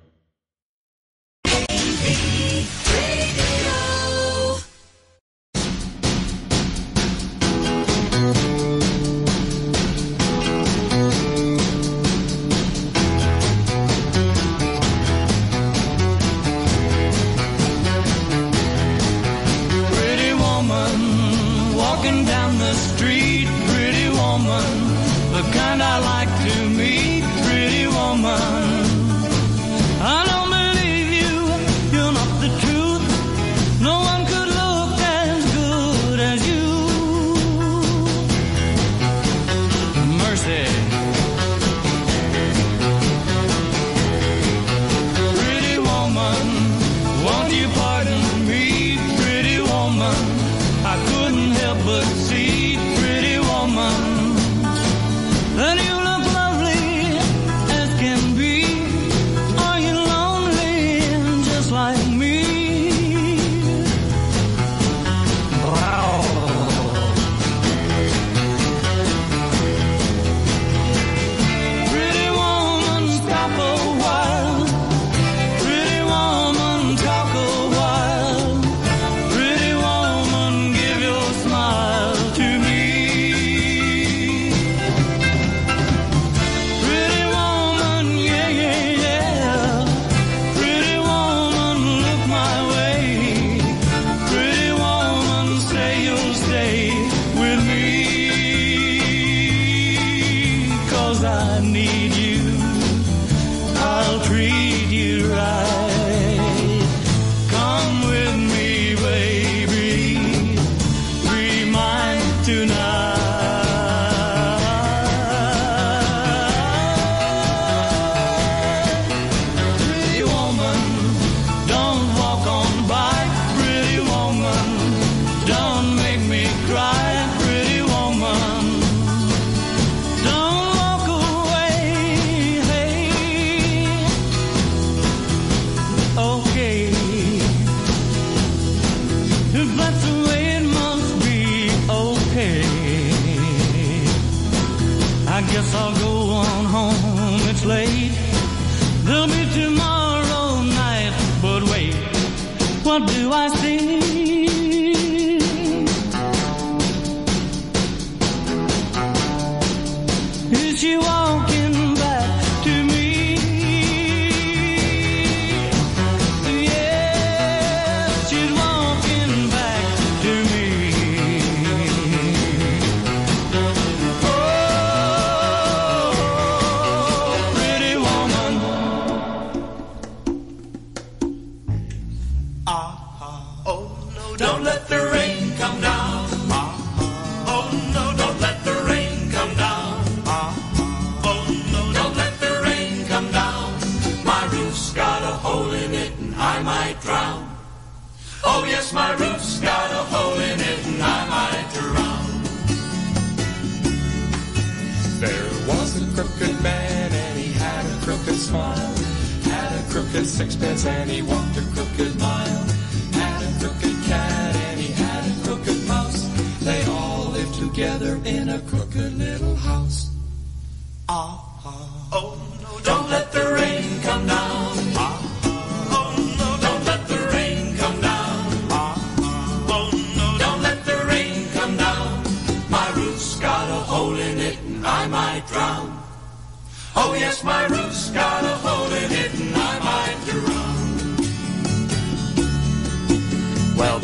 Oh yes, my roof's got a hole in it and I might drown.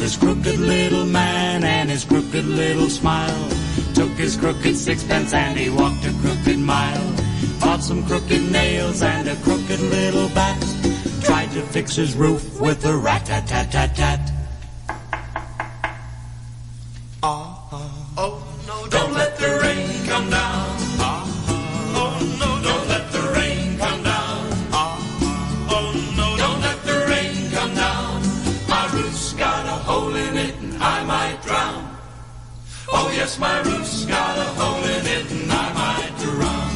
this crooked little man and his crooked little smile took his crooked sixpence and he walked a crooked mile. Bought some crooked nails and a crooked little bat. Tried to fix his roof with a rat-tat-tat-tat-tat. Oh, oh, oh, no, don't let the rain come down. Oh, oh, no, don't let the rain come down. Oh, oh, no, don't let the rain come down. My roof's got a hole in it and I might drown. Oh, yes, my roof's got a hole in it and I might drown.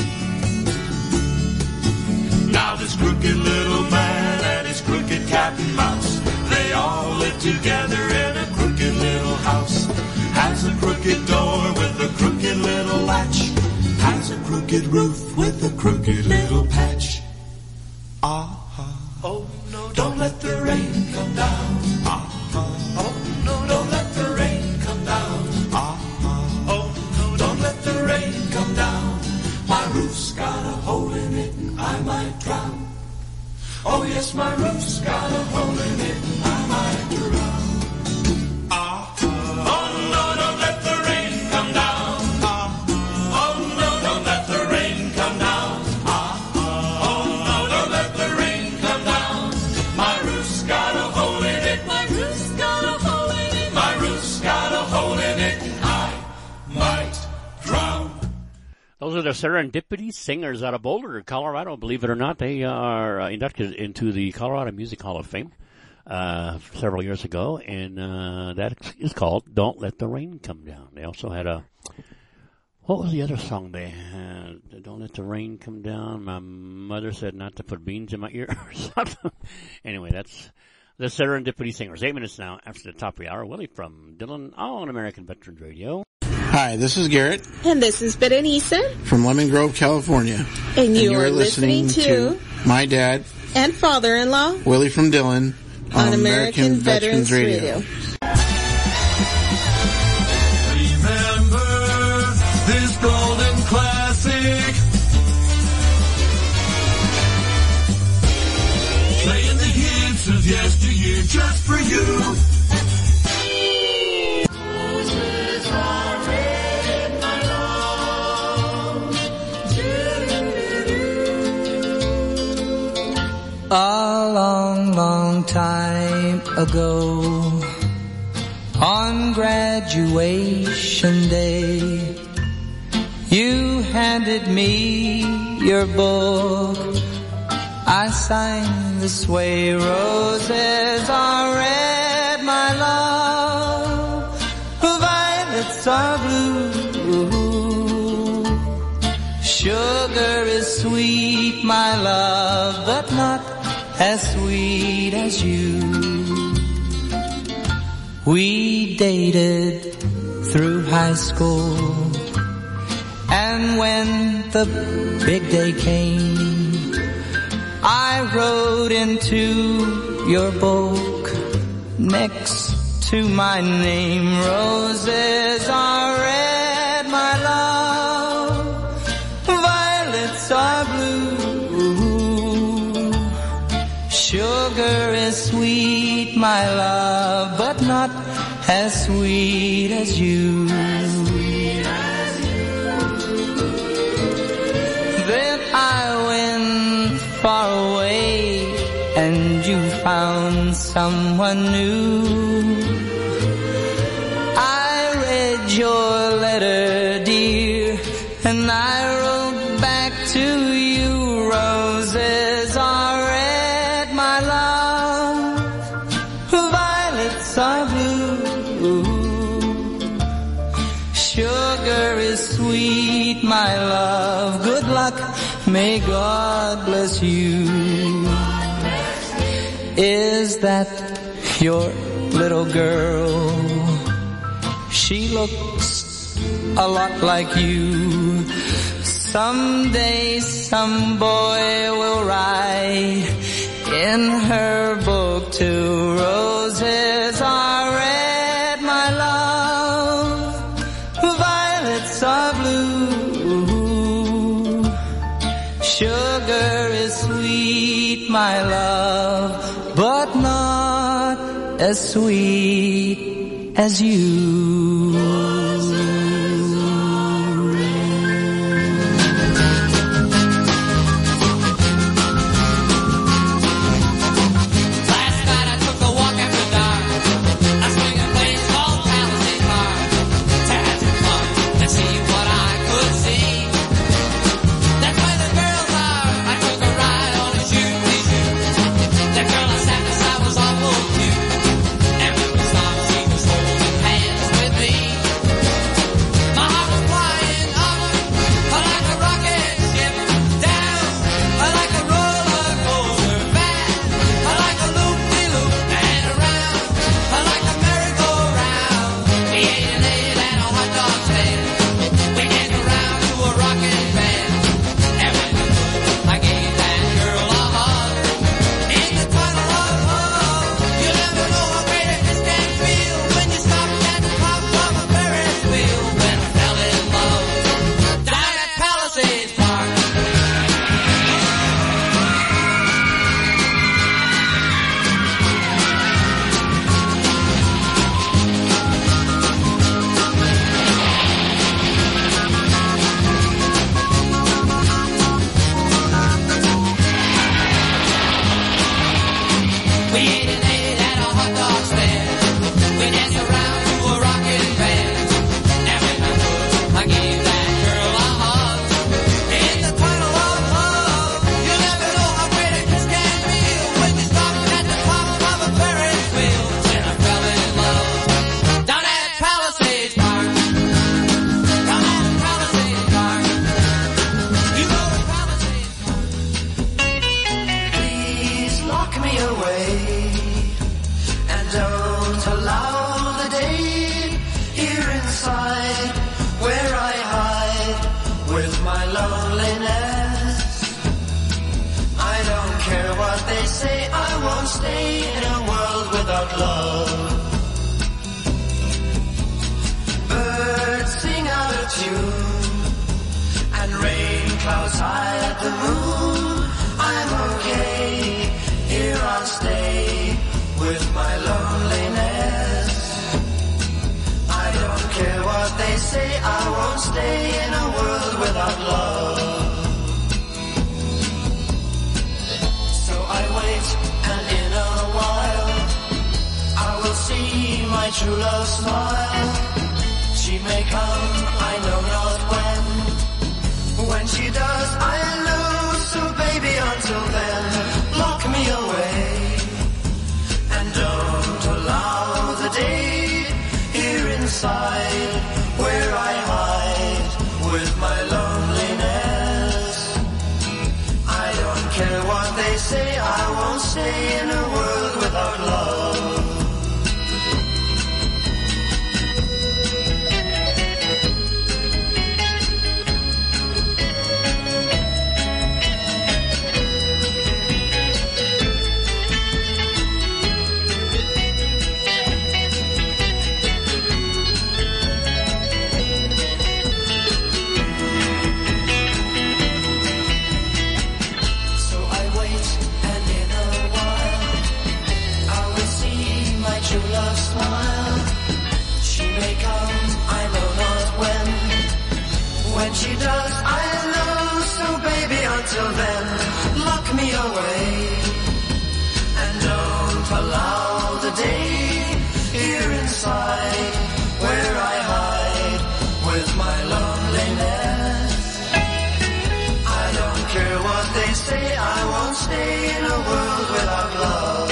Now this crooked little man and his crooked cat and mouse, they all live together in a crooked little house. Has a crooked door with a crooked little latch. Has a crooked roof with a crooked little patch. Ah, oh no, don't let the rain come down. Ah, oh no, don't let the rain come down. Ah, oh no, don't let the rain come down. My roof's got a hole in it and I might drown. Oh yes, my roof's got a hole in it and I might drown. Ah, oh no, don't let the rain come down. Ah, oh no, don't let the rain come down. Ah, oh no, don't let the rain come down. My roof's got a hole in it. My roof's got a hole in it. My roof's got a hole in it and I might drown. Those are the Serendipity Singers out of Boulder, Colorado. Believe it or not, they are uh, inducted into the Colorado Music Hall of Fame uh, several years ago, and uh, that is called "Don't Let the Rain Come Down." They also had a, what was the other song they had? "Don't Let the Rain Come Down." My mother said not to put beans in my ear or something. Anyway, that's the Serendipity Singers. Eight minutes now after the top of the hour. Willie from Dillon on American Veterans Radio. Hi, this is Garrett. And this is Berenice. From Lemon Grove, California. And you, and you are, are listening, listening to, to my dad and father-in-law, Willie from Dillon, on, on American, American Veterans, Veterans Radio. Radio. Remember this golden classic. Playing the hits of yesteryear just for you. A long, long time ago, on graduation day, you handed me your book. I signed this way: roses are red, my love, violets are blue, sugar is sweet, my love, but not as sweet as you. We dated through high school, and when the big day came, I wrote into your book next to my name: roses are red, my love, violets are blue, sugar is sweet, my love, but not as sweet as you. Then I went far away and you found someone new. I read your letter, dear, and I wrote back to you: roses are red, my love, violets are blue, sugar is sweet, my love, good luck, may God bless you. Is that your little girl? She looks a lot like you. Someday some boy will write in her book too: roses are red, my love, violets are blue, sugar is sweet, my love, but not as sweet as you. Last night I took a walk after dark. I swing a place called Palisade Park to have some fun and see what I could see. That's where the girls are. I took a ride on a shooty shoot. The girl I sat beside was awful cute. And when we stopped, she was holding hands with me. My heart was flying upward like a rocket ship, down like a roller coaster, back like a loop-de-loop, and around like a merry-go-round. We ate and ate at a hot dog stand. We danced around to a rockin' band. And when we could, I gave that girl a hug. In the tunnel of love, you never know how great it is can feel when you stop at the top of a Ferris wheel. When I fell in love down at Palisades Park. We ate and ate at a hot dog stand. We danced around to a rockin' band. And when I could, I gave that girl a hug. In the tunnel of love, you never know how great it can feel when you stop at the top of a Ferris wheel. When I fell in love down at Palisades Park. Down at Palisades Park. You know the Palisades Park. Please lock me away and don't allow the day here inside where I hide with my loneliness. I don't care what they say, I won't stay in a world without love. Birds sing out of tune and rain clouds hide the moon. I'm okay, here I'll stay with my loneliness. I don't care what they say, I won't stay in a world without love. So I wait, and in a while I will see my true love smile. She may come, I know not when. When she does, I'll know. So baby, until then, lock me away and don't allow the day here inside where I hide with my loneliness. I don't care what they say, I won't stay in a world without love. So I wait, and in a while I will see my true love smile. She may come, I know not when. When she does, I'll know. So baby, until then, lock me away and don't allow the day here inside where I hide with my loneliness. I don't care what they say, I won't stay in a world without love.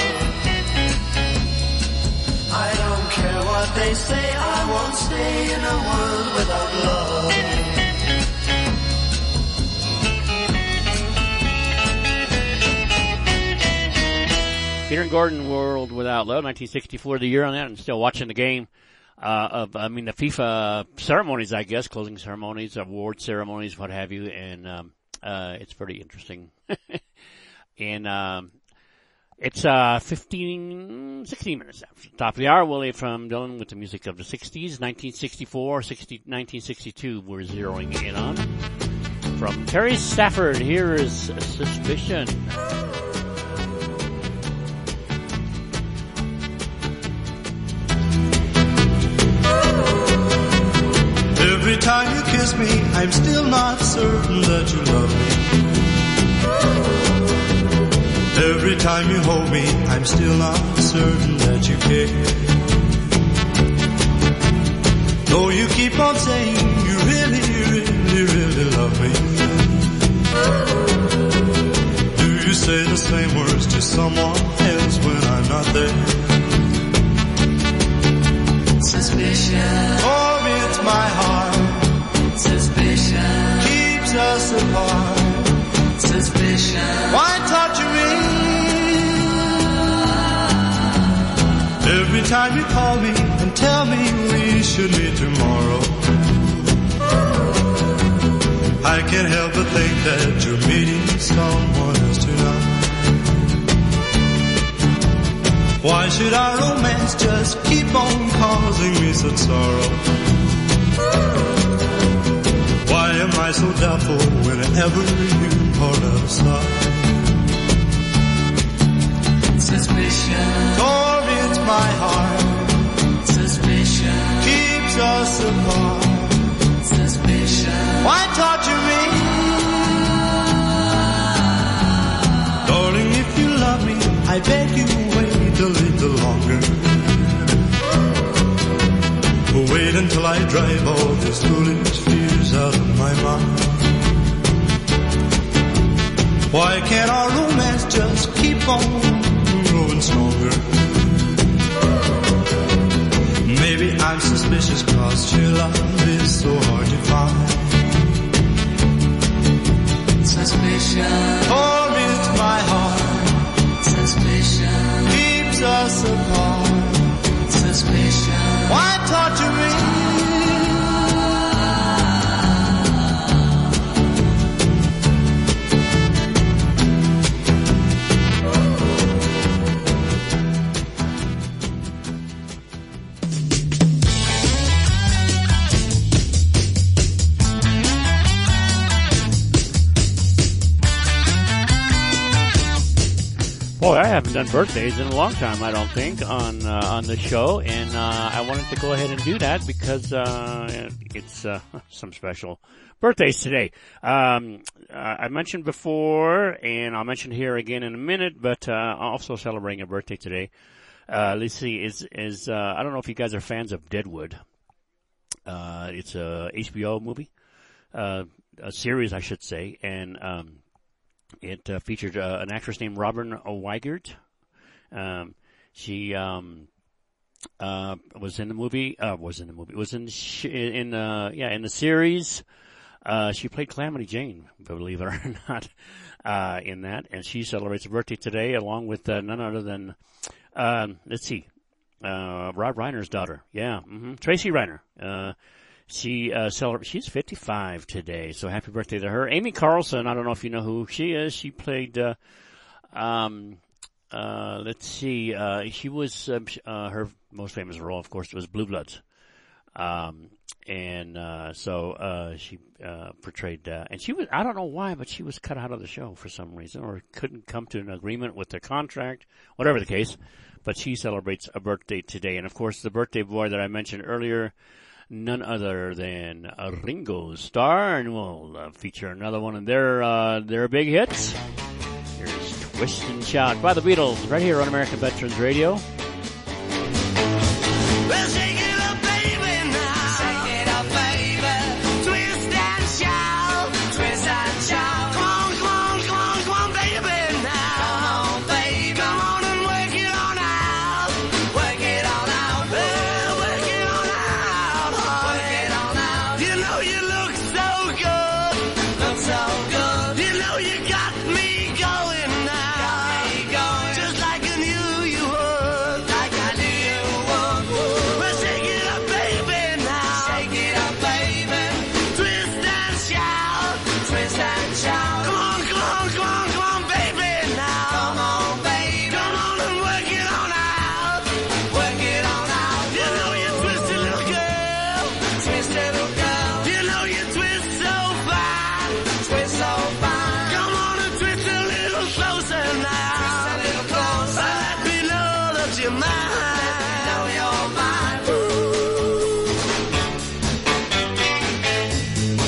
I don't care what they say, I won't stay in a world without love. Peter and Gordon, World Without Love, nineteen sixty-four, the year on that, and still watching the game uh, of, I mean, the FIFA ceremonies, I guess, closing ceremonies, award ceremonies, what have you, and um, uh, it's pretty interesting. and um, it's uh, fifteen, sixteen minutes after the top of the hour. Willie from Dylan with the music of the sixties, nineteen sixty-four, sixty, nineteen sixty-two, we're zeroing in on. From Terry Stafford, here is Suspicion. kiss me, I'm still not certain that you love me. Every time you hold me, I'm still not certain that you care. Though you keep on saying you really, really, really love me. Do you say the same words to someone else when I'm not there? Suspicion torments my heart. Suspicion keeps us apart. Suspicion why torture me? Every time you call me and tell me we should meet tomorrow, I can't help but think that you're meeting someone else tonight. Why should our romance just keep on causing me such sorrow? Why am I so doubtful whenever you part out of sight? Suspicion torments my heart. Suspicion keeps us apart. Suspicion why torture me? Darling, if you love me, I beg you wait a little longer. Wait until I drive all these foolish fears out of my mind. Why can't our romance just keep on growing stronger? Maybe I'm suspicious cause your love is so hard to find. Suspicion torments my heart. Suspicion keeps us apart. Suspicion why torture me? Boy, I haven't done birthdays in a long time, I don't think, on uh, on the show, and uh, I wanted to go ahead and do that because uh, it's uh, some special birthdays today. Um, uh, I mentioned before, and I'll mention here again in a minute, but uh, also celebrating a birthday today. Uh, let's see, is is uh, I don't know if you guys are fans of Deadwood. Uh, it's a H B O movie, uh, a series, I should say, and um, It uh, featured uh, an actress named Robin Weigert. Um, she um, uh, was in the movie. Uh, was in the movie. Was in sh- in uh, yeah in the series. Uh, she played Calamity Jane, believe it or not, uh, in that. And she celebrates her birthday today, along with uh, none other than um, let's see, uh, Rob Reiner's daughter. Yeah, mm-hmm. Tracy Reiner. Uh, She uh celebrates. She's fifty-five today, so happy birthday to her. Amy Carlson, I don't know if you know who she is. She played. Uh, um, uh, let's see. Uh, she was uh, uh, her most famous role, of course, was Blue Bloods. Um, and uh, so uh, she uh, portrayed. Uh, and she was. I don't know why, but she was cut out of the show for some reason, or couldn't come to an agreement with the contract, whatever the case. But she celebrates a birthday today, and of course, the birthday boy that I mentioned earlier. None other than uh, Ringo Starr, and we'll uh, feature another one of their uh, their big hits. Here's Twist and Shout by the Beatles, right here on American Veterans Radio. Well, shake it up, baby, now. Shake it up, baby. Twist and shout. Twist and shout. Come on, come on, come on, come on, baby, now. Come on, baby. Come on and work it on out. Work it on out. Well, work it on out. Work it on out. You know you look so good. Look so good. You know you got me going now. Got me going. Just like I knew you would. Like I knew you would. Well, shake it up, baby, now. Shake it up, baby. Twist and shout. Twist and shout. Come on, come on, come on, come on, baby, now. Come on, baby. Come on and work it on out. Work it on out. You know you twist a little girl. Twist a little girl. You know you twist so fine. Twist so fine. Come on and twist a little closer now. Twist a little closer. Let me know that you're mine. Let me know you're mine. Ooh.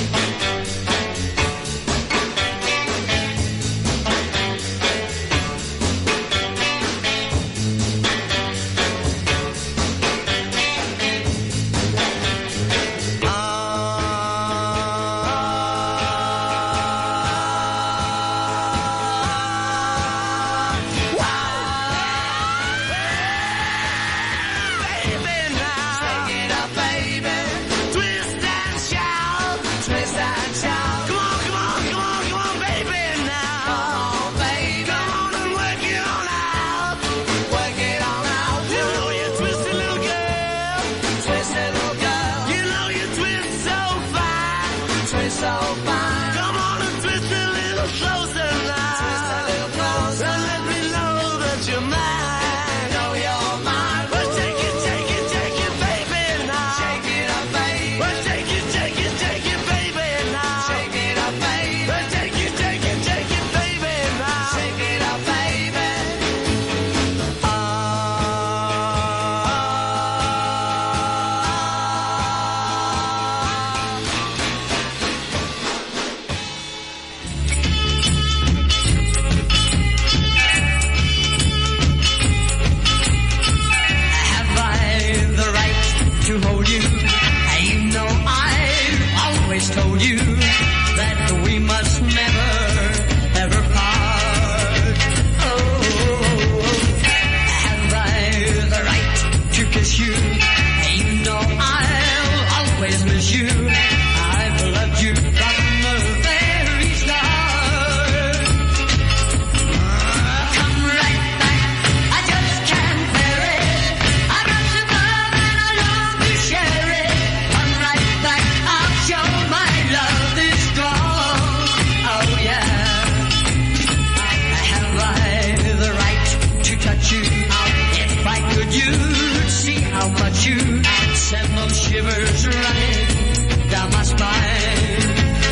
you'd see how much you send those shivers running down my spine.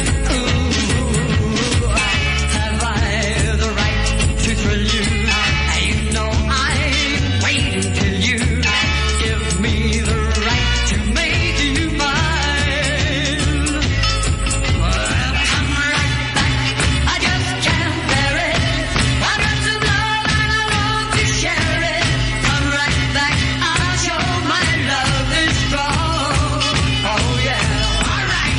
Ooh, have I the right to thrill you? You know I'm waiting till you give me the right to make you mine. Well, come right back, I just can't bear it. I got some love and I want to share it. Come right back, I'll show my love is strong. Oh yeah, all right.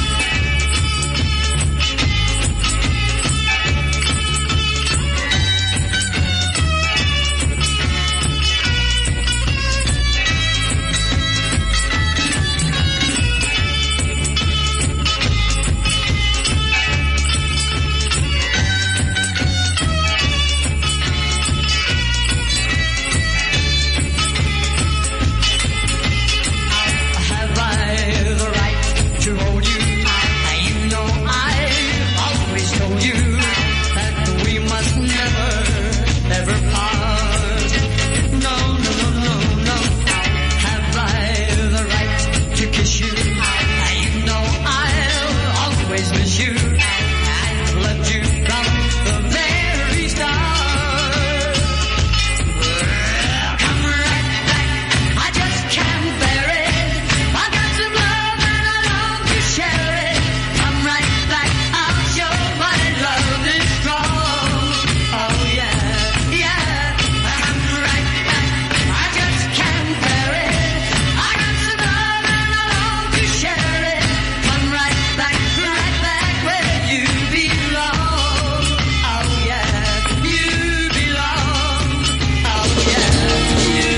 Have I the right to hold you? You know I've always told you that we must never, ever part. No, no, no, no, no. Have I the right to kiss you? You know I'll always miss you. I've loved you from the very start. Well, come right back, I just can't bear it. I got some love and I long to share it. Come right back, I'll show my love is strong. Oh yeah, yeah. Come right back, I just can't bear it. I got some love and I long to share it. Come right back, right back where you belong. Oh yeah, you belong. Oh yeah, you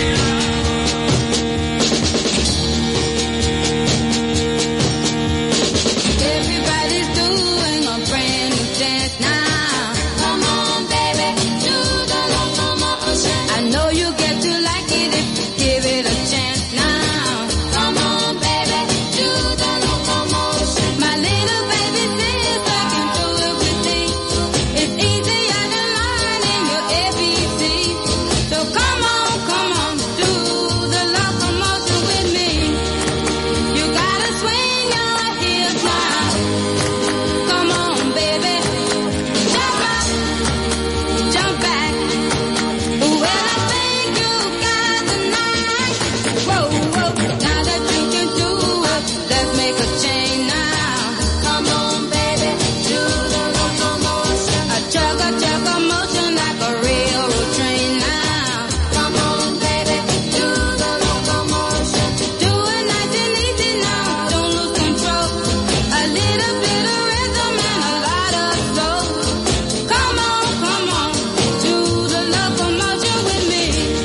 Everybody's doing a brand new dance now. Come on, baby, do the locomotion. I know you get to like it if you give it a chance now. Come on, baby, do the locomotion. My little baby says I can do it with me. It's easier than learning your A B C. So come on, come on, do the locomotion with me. You gotta swing your hips now. Come on, baby. Jump up, jump back. Well, I think you got the night. Whoa, whoa. Now that you can do it, let's make a change now. Come on, baby. Do the locomotion. A chug a chug a motion like a railroad train now. Come on, baby. Do the locomotion. Do it nice and easy now. Don't lose control. A little bit of rhythm and a lot of soul. Come on, come on. Do the locomotion with me.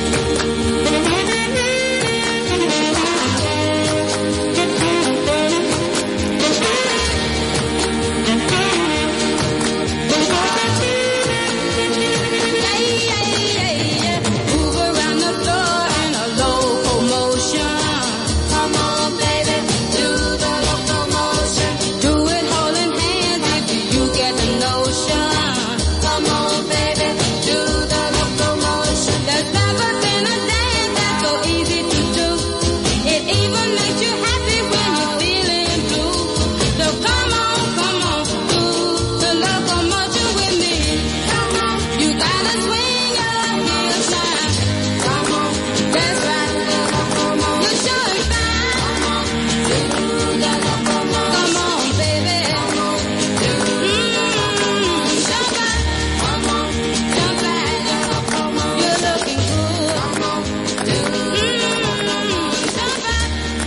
Yeah, yeah, yeah, yeah. Move around the floor in a locomotion. Come on, baby, do the locomotion. Do it holding hands if you get the notion. Come on, baby, do the locomotion. There's never been a dance that's so easy to do. It even makes you happy when you're feeling blue. So come on, come on, do the locomotion with me. Come on, you gotta swing your hips now. Come on, that's right. You're showing fine. Come on, do the locomotion. Come on, baby. Mm, jump back. Come on, jump back. You're looking good. Come on, do mm, jump back.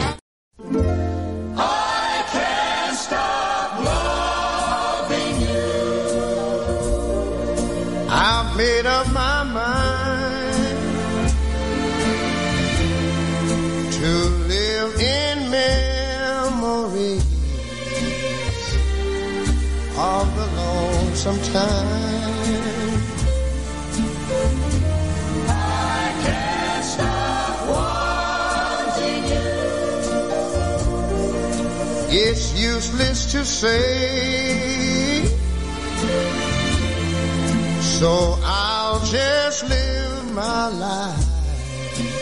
I can't stop loving you. I've made up my mind to live in memories of the lonesome time. I can't stop wanting you. It's useless to say, so I'll just live my life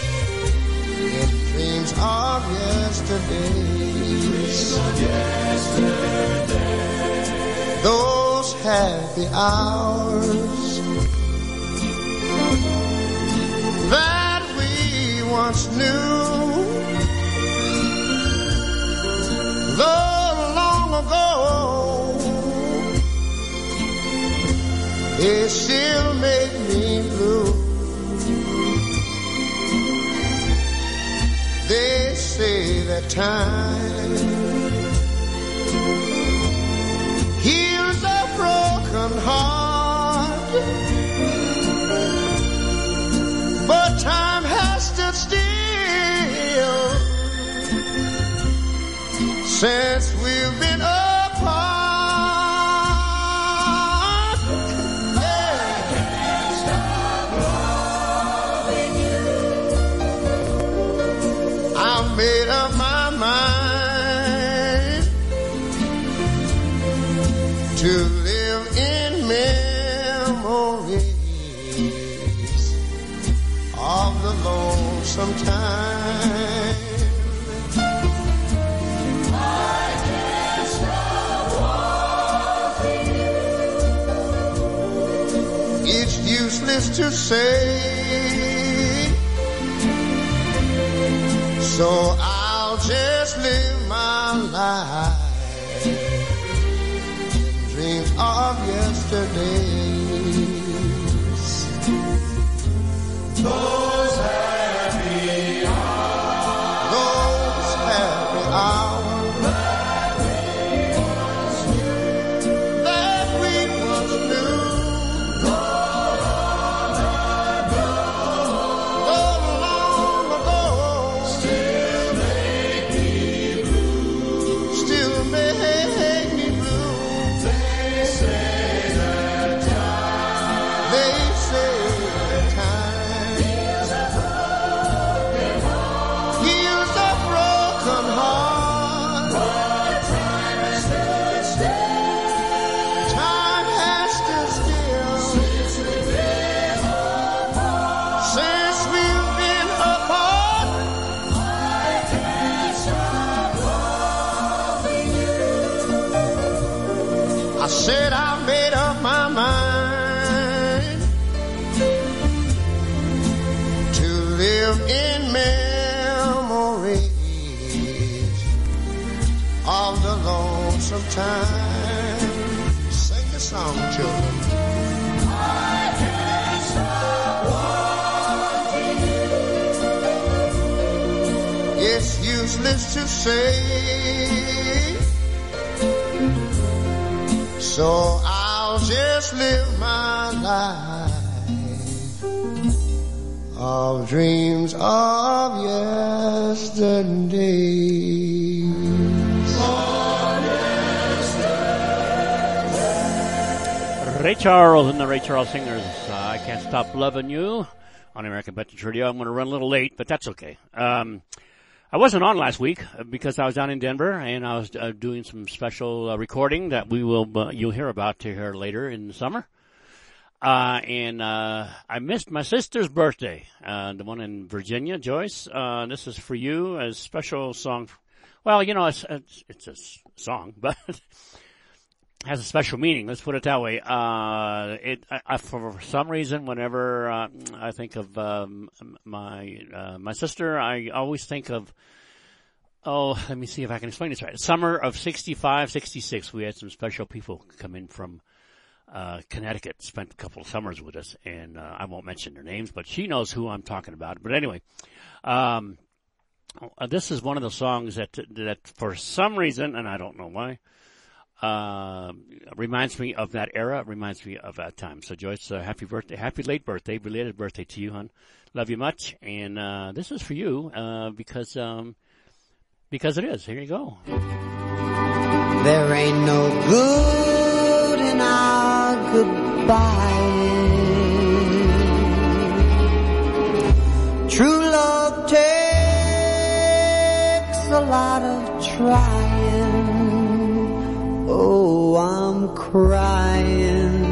of yesterdays. Those happy hours that we once knew. Though long ago, they still make me blue. They say that time heals a broken heart, but time has stood still since we've been apart. Yeah. I can't stop loving you. I've made up my mind to live in memories of the lonesome time. Useless to say, so I'll just live my life in dreams of yesterdays. Those happy hours, those happy hours that we once knew. I said I made up my mind to live in memories of the lonesome time. Sing the song, children. I can't stop wanting you. It's useless to say, so I'll just live my life of dreams of yesterdays. Of yesterday. Ray Charles and the Ray Charles Singers. Uh, I Can't Stop Loving You on American Veterans Radio. I'm going to run a little late, but that's okay. Um, I wasn't on last week because I was down in Denver and I was uh, doing some special uh, recording that we will uh, you'll hear about to hear later in the summer. Uh, and uh, I missed my sister's birthday, uh, the one in Virginia, Joyce. Uh, this is for you, a special song. Well, you know, it's it's, it's a song, but it has a special meaning. Let's put it that way. Uh, it I, I, for some reason, whenever uh, I think of um, my uh, my sister, I always think of. Oh, let me see if I can explain this right. Summer of sixty-five, sixty-six, we had some special people come in from uh Connecticut, spent a couple of summers with us, and uh, I won't mention their names, but she knows who I'm talking about. But anyway, um uh, this is one of the songs that that for some reason, and I don't know why, uh, reminds me of that era, reminds me of that time. So Joyce, uh, happy birthday, happy late birthday, belated birthday to you, hon. Love you much, and uh this is for you, uh because um Because it is. Here you go. There ain't no good in our goodbye. True love takes a lot of trying. Oh, I'm crying.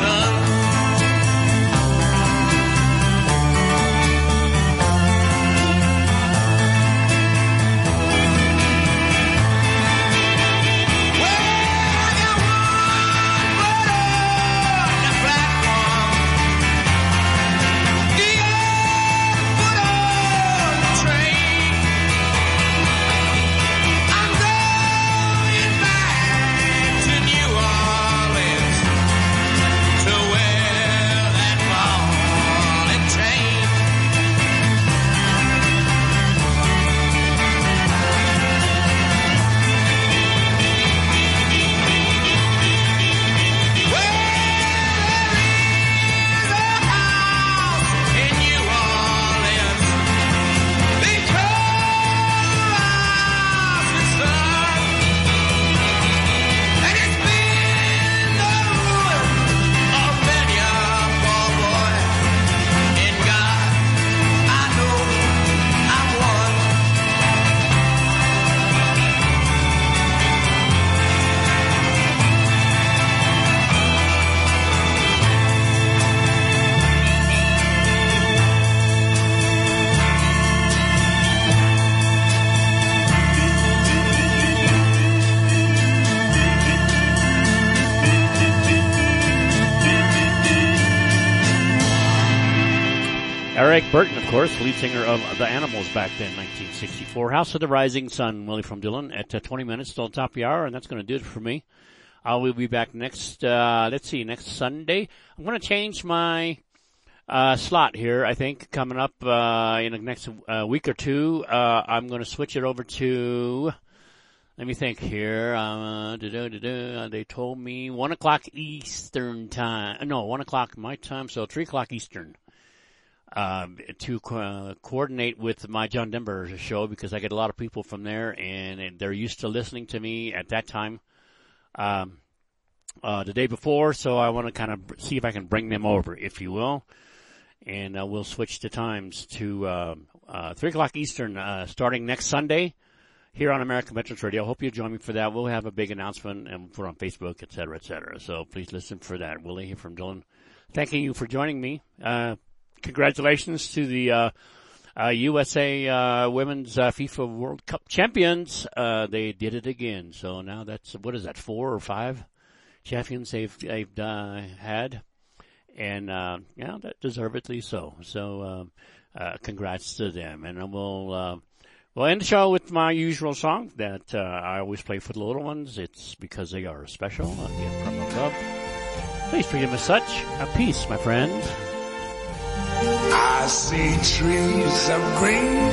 sun. Eric Burton, of course, lead singer of The Animals back then, nineteen sixty-four. House of the Rising Sun, Willie from Dylan, at uh, twenty minutes till the top of the hour, and that's going to do it for me. I will be back next, uh, let's see, next Sunday. I'm going to change my uh, slot here, I think, coming up uh, in the next uh, week or two. Uh, I'm going to switch it over to, let me think here. Uh, da-da-da-da, they told me one o'clock Eastern time. No, one o'clock my time, so three o'clock Eastern. Uh, to uh, coordinate with my John Denver show, because I get a lot of people from there, and they're used to listening to me at that time um, uh, the day before, so I want to kind of see if I can bring them over, if you will, and uh, we'll switch the times to uh, uh, three o'clock Eastern uh, starting next Sunday here on American Veterans Radio. I hope you join me for that. We'll have a big announcement, and put on Facebook, et cetera, et cetera, so please listen for that. Willie here from Dylan, thanking you for joining me. Uh, Congratulations to the uh, uh, U S A uh, Women's uh, FIFA World Cup champions. Uh, they did it again. So now that's, what is that, four or five champions they've, they've uh, had? And, uh, yeah, that deservedly so. So uh, uh, congrats to them. And we'll, uh, we'll end the show with my usual song that uh, I always play for the little ones. It's Because They Are Special, again from above. Please treat them as such. A peace, my friend. I see trees of green,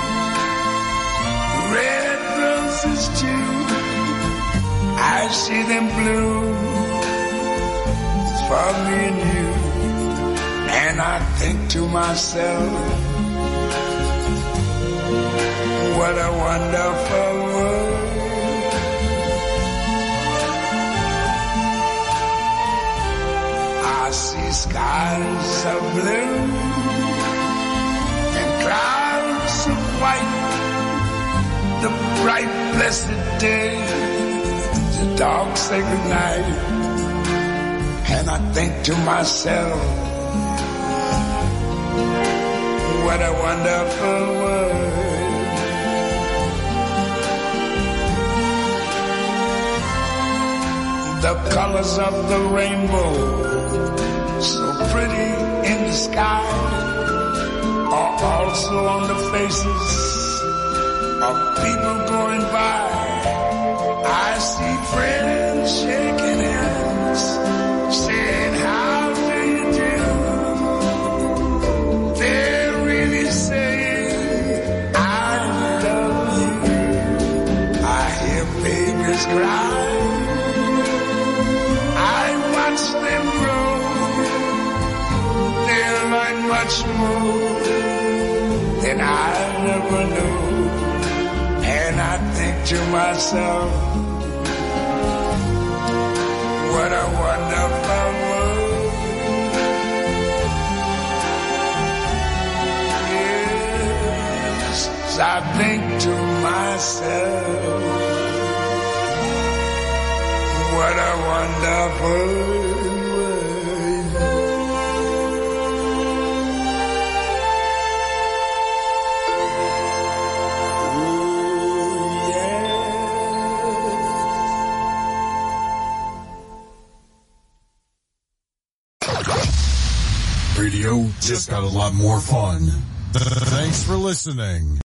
red roses too. I see them bloom for me and you. And I think to myself, what a wonderful world. I see skies of blue and clouds of white, the bright blessed day, the dark sacred night. And I think to myself, what a wonderful world. The colors of the rainbow, so pretty in the sky, are also on the faces of people going by. I see friends shaking hands, saying, how do you do? They're really saying, I love you. I hear babies cry, I watch them grow. They'll learn much more than I ever knew. And I think to myself, what a wonderful world. Yes, I think to myself, what a wonderful world. Radio just got a lot more fun. Thanks for listening.